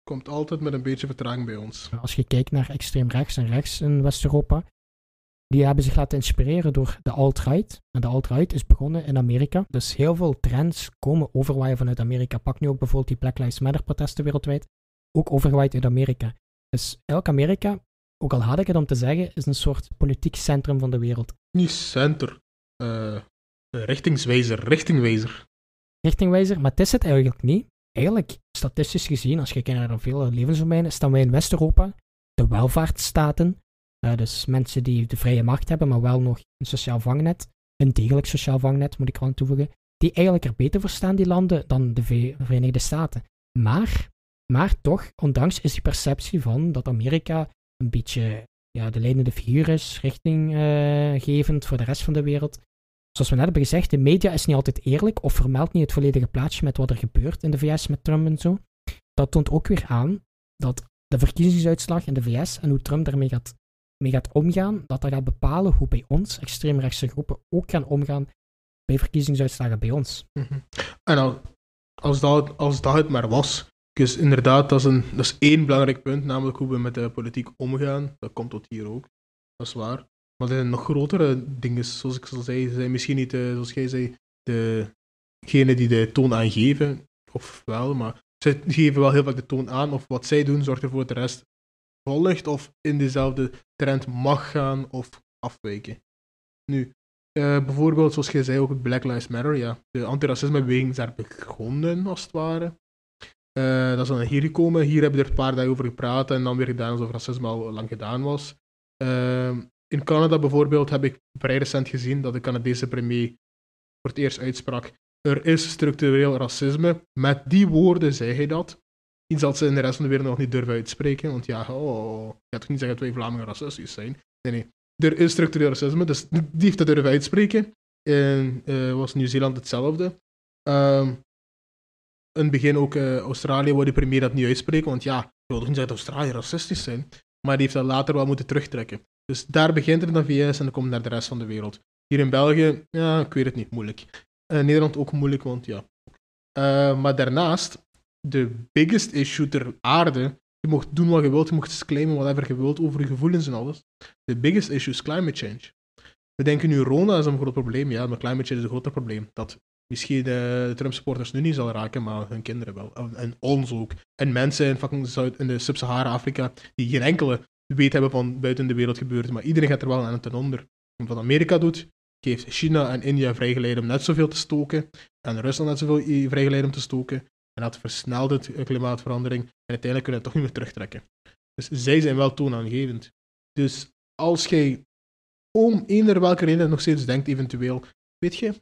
Komt altijd met een beetje vertraging bij ons. Als je kijkt naar extreem rechts en rechts in West-Europa, die hebben zich laten inspireren door de alt-right. En de alt-right is begonnen in Amerika. Dus heel veel trends komen overwaaien vanuit Amerika. Pak nu ook bijvoorbeeld die Black Lives Matter protesten wereldwijd. Ook overgewaaid uit Amerika. Dus elk Amerika, ook al had ik het om te zeggen, is een soort politiek centrum van de wereld. Niet center. Richtingwijzer. Richtingwijzer, maar het is het eigenlijk niet. Eigenlijk, statistisch gezien, als je kijkt naar vele levensdomeinen, staan wij in West-Europa, de welvaartsstaten, dus mensen die de vrije macht hebben, maar wel nog een sociaal vangnet, een degelijk sociaal vangnet, moet ik er aan toevoegen, die eigenlijk er beter voor staan, die landen, dan de Verenigde Staten. Maar toch, ondanks is die perceptie van dat Amerika een beetje de leidende figuur is, richtinggevend voor de rest van de wereld. Zoals we net hebben gezegd, de media is niet altijd eerlijk of vermeldt niet het volledige plaatje met wat er gebeurt in de VS met Trump en zo. Dat toont ook weer aan dat de verkiezingsuitslag in de VS en hoe Trump daarmee gaat omgaan, dat gaat bepalen hoe bij ons extreemrechtse groepen ook gaan omgaan bij verkiezingsuitslagen bij ons. Mm-hmm. En als dat het maar was. Dus inderdaad, dat is één belangrijk punt, namelijk hoe we met de politiek omgaan. Dat komt tot hier ook. Dat is waar. Maar er zijn nog grotere dingen, zoals ik al zei. Ze zijn misschien niet, zoals jij zei, degene die de toon aangeven. Of wel, maar ze geven wel heel vaak de toon aan. Of wat zij doen, zorgt ervoor dat de rest volgt. Of in dezelfde trend mag gaan of afwijken. Nu, bijvoorbeeld, zoals jij zei, ook het Black Lives Matter. Ja, de antiracismebeweging is daar begonnen, als het ware. Dat is dan hier gekomen. Hier hebben we er een paar dagen over gepraat. En dan weer gedaan alsof racisme al lang gedaan was. In Canada bijvoorbeeld heb ik vrij recent gezien dat de Canadese premier voor het eerst uitsprak: er is structureel racisme. Met die woorden zei hij dat. Iets dat ze in de rest van de wereld nog niet durven uitspreken. Want je gaat toch niet zeggen dat wij Vlamingen racistisch zijn. Nee. Er is structureel racisme, dus die heeft dat durven uitspreken. Was Nieuw-Zeeland hetzelfde. In het begin ook Australië wou de premier dat niet uitspreken, want je wil toch niet zeggen dat Australië racistisch zijn. Maar die heeft dat later wel moeten terugtrekken. Dus daar begint het in de VS en dan komt het naar de rest van de wereld. Hier in België, ik weet het niet, moeilijk. Nederland ook moeilijk, want maar daarnaast, de biggest issue ter aarde, je mocht doen wat je wilt, je mocht claimen whatever je wilt over je gevoelens en alles. De biggest issue is climate change. We denken nu, Rona is een groot probleem, ja, maar climate change is een groter probleem. Dat misschien de Trump-supporters nu niet zal raken, maar hun kinderen wel. En ons ook. En mensen in de Sub-Sahara-Afrika die geen enkele weet hebben van buiten de wereld gebeurt, maar iedereen gaat er wel aan ten onder. En wat Amerika doet, geeft China en India vrijgeleid om net zoveel te stoken, en Rusland net zoveel vrijgeleid om te stoken, en dat versnelt het klimaatverandering, en uiteindelijk kunnen we het toch niet meer terugtrekken. Dus zij zijn wel toonaangevend. Dus als jij om eender welke reden nog steeds denkt, eventueel, weet je,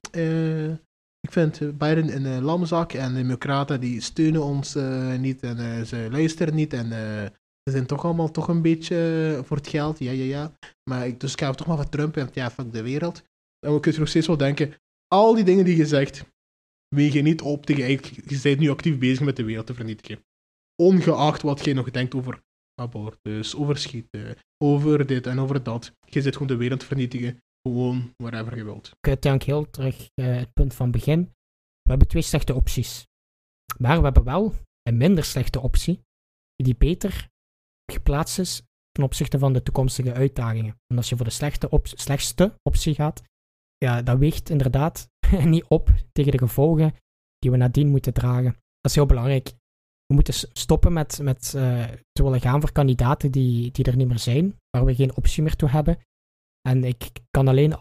ik vind Biden een lamzak en de democraten die steunen ons niet en ze luisteren niet en ze zijn toch allemaal toch een beetje voor het geld, ja. Maar dus ik ga toch maar van Trump en fuck de wereld. Dan kun je nog steeds wel denken, al die dingen die je zegt, weeg je niet op tegen eigenlijk, je bent nu actief bezig met de wereld te vernietigen. Ongeacht wat je nog denkt over abortus, over schieten, over dit en over dat. Je zit gewoon de wereld te vernietigen, gewoon whatever je wilt. Ik denk heel terug het punt van begin. We hebben 2 slechte opties. Maar we hebben wel een minder slechte optie, die beter geplaatst is ten opzichte van de toekomstige uitdagingen. En als je voor de slechtste optie gaat, ja, dat weegt inderdaad niet op tegen de gevolgen die we nadien moeten dragen. Dat is heel belangrijk. We moeten stoppen met te willen gaan voor kandidaten die er niet meer zijn, waar we geen optie meer toe hebben. En ik kan alleen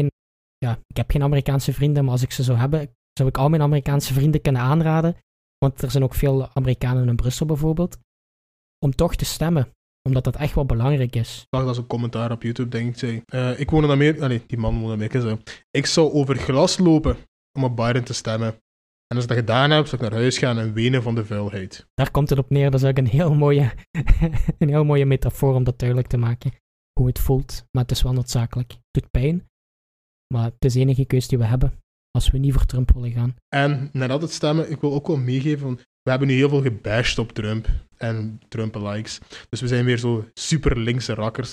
ik heb geen Amerikaanse vrienden, maar als ik ze zou hebben, zou ik al mijn Amerikaanse vrienden kunnen aanraden, want er zijn ook veel Amerikanen in Brussel bijvoorbeeld, om toch te stemmen, omdat dat echt wel belangrijk is. Ik zag dat een commentaar op YouTube, denk ik, zei, ik woon in Amerika, die man woont in Amerika, zei, ik zou over glas lopen om op Biden te stemmen. En als ik dat gedaan heb, zou ik naar huis gaan en wenen van de vuilheid. Daar komt het op neer, dat is ook een heel mooie metafoor om dat duidelijk te maken. Hoe het voelt, maar het is wel noodzakelijk. Het doet pijn, maar het is de enige keus die we hebben als we niet voor Trump willen gaan. En nadat het stemmen, ik wil ook wel meegeven, van, we hebben nu heel veel gebashed op Trump en Trump-likes. Dus we zijn weer zo super linkse rakkers.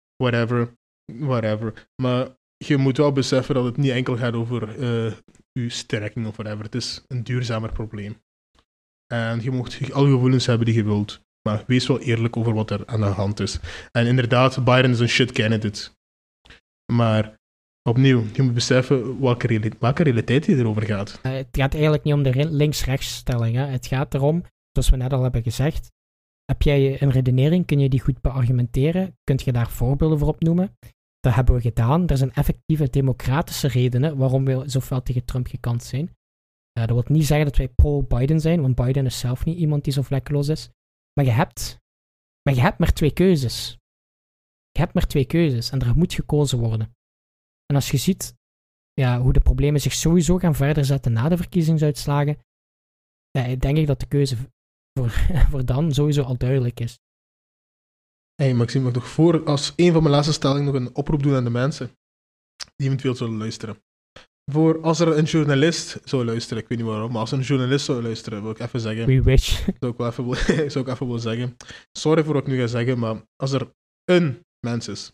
Whatever. Maar je moet wel beseffen dat het niet enkel gaat over uw strekking of whatever. Het is een duurzamer probleem. En je mag alle gevoelens hebben die je wilt. Maar wees wel eerlijk over wat er aan de hand is. En inderdaad, Biden is een shit candidate. Maar opnieuw, je moet beseffen welke realiteit die erover gaat. Het gaat eigenlijk niet om de links-rechts-stelling. Hè. Het gaat erom, zoals we net al hebben gezegd, heb jij een redenering, kun je die goed beargumenteren, kun je daar voorbeelden voor opnoemen. Dat hebben we gedaan. Er zijn effectieve democratische redenen waarom we zoveel tegen Trump gekant zijn. Dat wil niet zeggen dat wij pro-Biden zijn, want Biden is zelf niet iemand die zo vlekkeloos is. Maar je hebt maar twee keuzes. Je hebt maar twee keuzes en er moet gekozen worden. En als je ziet hoe de problemen zich sowieso gaan verder zetten na de verkiezingsuitslagen, denk ik dat de keuze voor dan sowieso al duidelijk is. Hey Maxime, mag ik nog voor als een van mijn laatste stellingen nog een oproep doen aan de mensen die eventueel zullen luisteren. Voor als er een journalist zou luisteren, ik weet niet waarom, maar als er een journalist zou luisteren, wil ik even zeggen. We wish. Zou ik even willen zeggen. Sorry voor wat ik nu ga zeggen, maar als er een mens is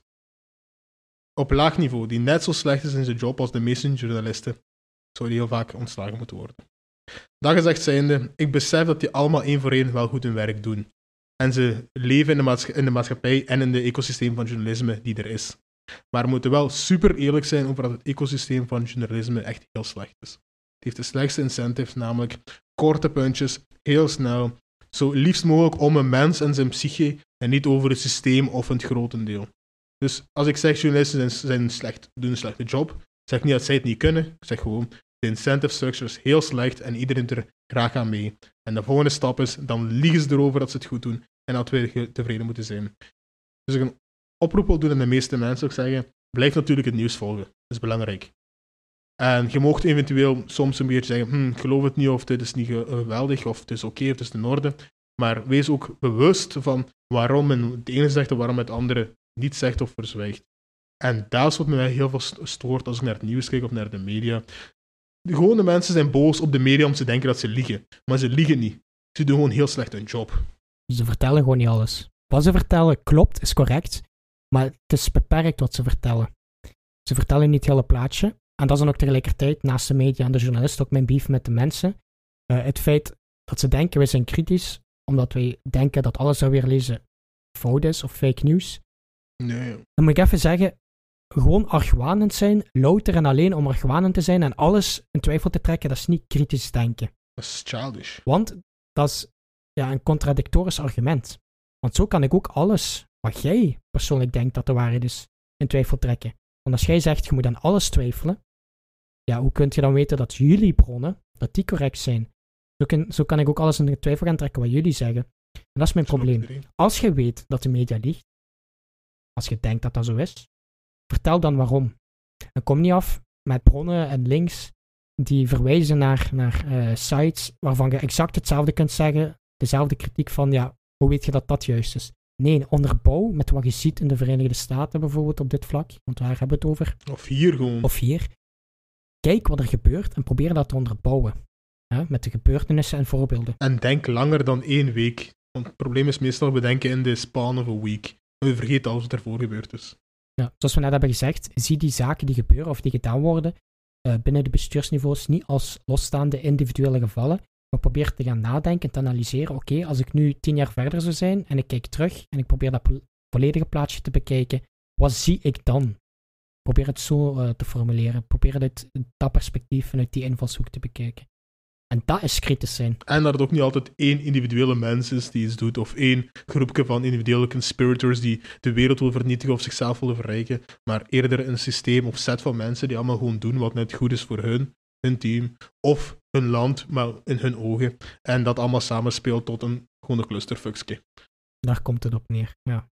op laag niveau die net zo slecht is in zijn job als de meeste journalisten, zou die heel vaak ontslagen moeten worden. Dat gezegd zijnde, ik besef dat die allemaal één voor één wel goed hun werk doen. En ze leven in de maatschappij en in het ecosysteem van journalisme die er is. Maar we moeten wel super eerlijk zijn over dat het ecosysteem van journalisme echt heel slecht is. Het heeft de slechtste incentives, namelijk korte puntjes, heel snel, zo liefst mogelijk om een mens en zijn psyche en niet over het systeem of het grotendeel. Dus als ik zeg journalisten zijn slecht, doen een slechte job, zeg ik niet dat zij het niet kunnen, ik zeg gewoon de incentive structure is heel slecht en iedereen er graag aan mee. En de volgende stap is, dan liegen ze erover dat ze het goed doen en dat we tevreden moeten zijn. Dus ik een oproep wil doen aan de meeste mensen, zou ik zeggen, blijf natuurlijk het nieuws volgen. Dat is belangrijk. En je mocht eventueel soms een beetje zeggen, ik geloof het niet, of dit is niet geweldig, of het is oké, of het is in orde. Maar wees ook bewust van waarom het ene zegt en waarom het andere niet zegt of verzwijgt. En dat is wat mij heel veel stoort als ik naar het nieuws kijk of naar de media. De gewone mensen zijn boos op de media om te denken dat ze liegen. Maar ze liegen niet. Ze doen gewoon heel slecht hun job. Ze vertellen gewoon niet alles. Wat ze vertellen klopt, is correct. Maar het is beperkt wat ze vertellen. Ze vertellen niet het hele plaatje. En dat is dan ook tegelijkertijd, naast de media en de journalist, ook mijn beef met de mensen. Het feit dat ze denken, wij zijn kritisch, omdat wij denken dat alles dat we weer lezen fout is of fake news. Nee. Dan moet ik even zeggen, gewoon argwanend zijn, louter en alleen om argwanend te zijn en alles in twijfel te trekken, dat is niet kritisch denken. Dat is childish. Want dat is een contradictorisch argument. Want zo kan ik ook alles wat jij persoonlijk denkt dat de waarheid is, in twijfel trekken. Want als jij zegt, je moet aan alles twijfelen, hoe kun je dan weten dat jullie bronnen, dat die correct zijn? Zo kan ik ook alles in twijfel gaan trekken wat jullie zeggen. En dat is mijn probleem. Als je weet dat de media liegt, als je denkt dat dat zo is, vertel dan waarom. En kom niet af met bronnen en links die verwijzen naar sites waarvan je exact hetzelfde kunt zeggen, dezelfde kritiek van, hoe weet je dat dat juist is? Nee, onderbouw met wat je ziet in de Verenigde Staten bijvoorbeeld op dit vlak, want daar hebben we het over. Of hier gewoon. Of hier. Kijk wat er gebeurt en probeer dat te onderbouwen. Met de gebeurtenissen en voorbeelden. En denk langer dan 1 week. Want het probleem is meestal, we denken in de span of a week. En we vergeten alles wat ervoor gebeurd is. Ja, zoals we net hebben gezegd, zie die zaken die gebeuren of die gedaan worden binnen de bestuursniveaus niet als losstaande individuele gevallen, maar probeer te gaan nadenken, te analyseren. Oké, als ik nu 10 jaar verder zou zijn en ik kijk terug en ik probeer dat volledige plaatje te bekijken, wat zie ik dan? Probeer het zo te formuleren. Probeer het uit dat perspectief en uit die invalshoek te bekijken. En dat is kritisch zijn. En dat het ook niet altijd 1 individuele mens is die iets doet, of 1 groepje van individuele conspirators die de wereld wil vernietigen of zichzelf willen verrijken, maar eerder een systeem of set van mensen die allemaal gewoon doen wat net goed is voor hun team, of hun land, maar in hun ogen. En dat allemaal samenspeelt tot een gewone clusterfuckske. Daar komt het op neer, ja.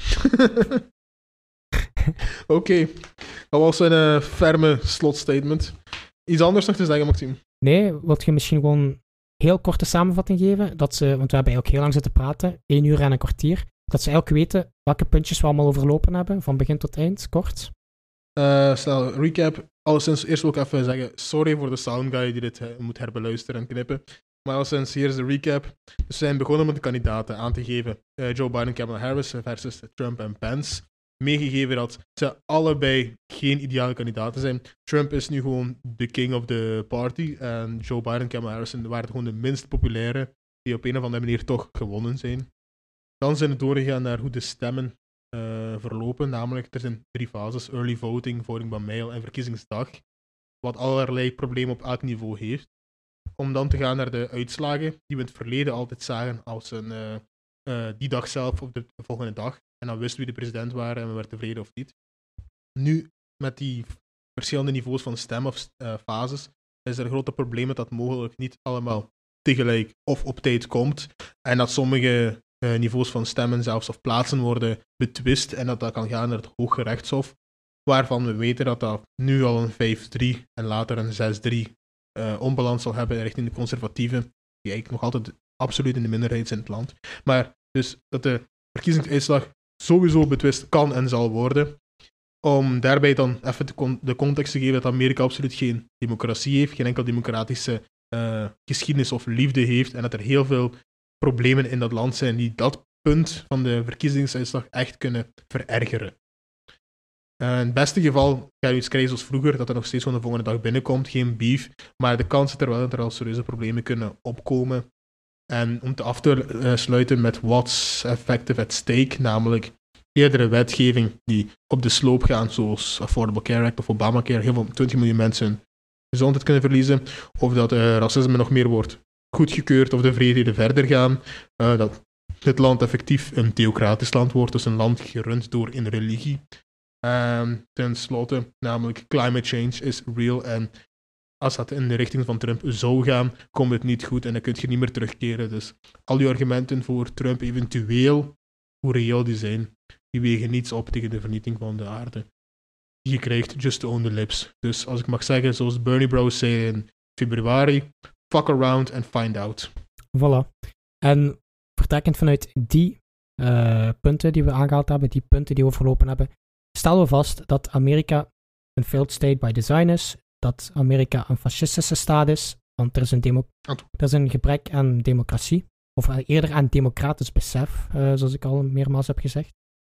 Oké. Dat was een ferme slotstatement. Iets anders nog te zeggen, Maxime? Nee, wil je misschien gewoon heel korte samenvatting geven? Want we hebben eigenlijk heel lang zitten praten, 1 uur en een kwartier. Dat ze eigenlijk weten welke puntjes we allemaal overlopen hebben, van begin tot eind, kort. Snel, recap. Alleszins, eerst wil ik even zeggen, sorry voor de soundguy die dit moet herbeluisteren en knippen. Maar alleszins, hier is de recap. Dus we zijn begonnen met de kandidaten aan te geven. Joe Biden, Kamala Harris versus Trump en Pence. Meegegeven dat ze allebei geen ideale kandidaten zijn. Trump is nu gewoon de king of the party. En Joe Biden en Kamala Harris waren gewoon de minst populaire die op een of andere manier toch gewonnen zijn. Dan zijn we doorgegaan naar hoe de stemmen verlopen. Namelijk, er zijn 3 fases. Early voting, voting by mail en verkiezingsdag. Wat allerlei problemen op elk niveau heeft. Om dan te gaan naar de uitslagen, die we in het verleden altijd zagen als die dag zelf of de volgende dag. En dan wisten wie de president waren en we werden tevreden of niet. Nu, met die verschillende niveaus van stemfases, is er een grote probleem dat dat mogelijk niet allemaal tegelijk of op tijd komt. En dat sommige niveaus van stemmen zelfs of plaatsen worden betwist en dat kan gaan naar het Hoge Rechtshof, waarvan we weten dat dat nu al een 5-3 en later een 6-3 onbalans zal hebben richting de conservatieven, die eigenlijk nog altijd absoluut in de minderheid zijn in het land. Maar dus dat de verkiezingsuitslag sowieso betwist kan en zal worden. Om daarbij dan even de context te geven dat Amerika absoluut geen democratie heeft, geen enkel democratische geschiedenis of liefde heeft en dat er heel veel problemen in dat land zijn die dat punt van de verkiezingsuitslag echt kunnen verergeren. In het beste geval ga je iets krijgen zoals vroeger, dat er nog steeds van de volgende dag binnenkomt, geen beef, maar de kans is er wel dat er al serieuze problemen kunnen opkomen. En om te af te sluiten met what's effective at stake, namelijk eerdere wetgeving die op de sloop gaan, zoals Affordable Care Act of Obamacare, heel veel 20 miljoen mensen hun gezondheid kunnen verliezen, of dat racisme nog meer wordt goedgekeurd, of de vreedheden verder gaan, dat dit land effectief een theocratisch land wordt, dus een land gerund door een religie. Ten slotte, namelijk climate change is real en als dat in de richting van Trump zou gaan, komt het niet goed en dan kun je niet meer terugkeren. Dus al die argumenten voor Trump eventueel, hoe reëel die zijn, die wegen niets op tegen de vernietiging van de aarde. Die je krijgt just on the lips. Dus als ik mag zeggen, zoals Bernie Bros zei in februari, fuck around and find out. Voilà. En vertrekkend vanuit die punten die we aangehaald hebben, die punten die we overlopen hebben, stellen we vast dat Amerika een failed state by design is, dat Amerika een fascistische staat is, want er is een gebrek aan democratie, of eerder aan democratisch besef, zoals ik al meermaals heb gezegd.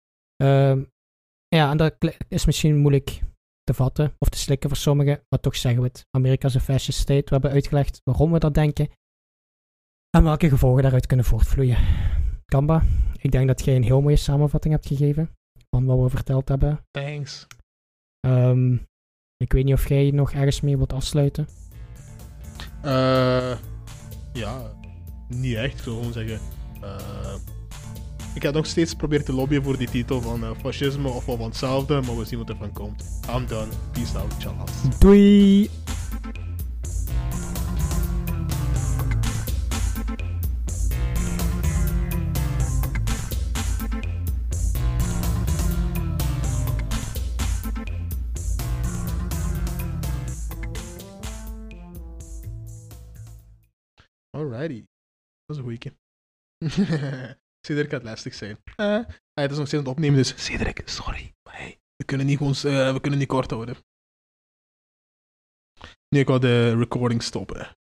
Ja, en dat is misschien moeilijk te vatten of te slikken voor sommigen, maar toch zeggen we het. Amerika is een fascist state. We hebben uitgelegd waarom we dat denken en welke gevolgen daaruit kunnen voortvloeien. Kamba, ik denk dat jij een heel mooie samenvatting hebt gegeven van wat we verteld hebben. Thanks. Ik weet niet of jij nog ergens mee wilt afsluiten. Ja, niet echt. Ik zou gewoon zeggen... ik heb nog steeds geprobeerd te lobbyen voor die titel van fascisme of wel van hetzelfde, maar we zien wat er van komt. I'm done. Peace out, Charles. Doei! Alrighty. Dat is een goeie. Cedric gaat lastig zijn. Het is nog steeds aan het opnemen, dus Cedric, sorry. Maar hey, we kunnen niet kort houden. Nu, ik wil de recording stoppen.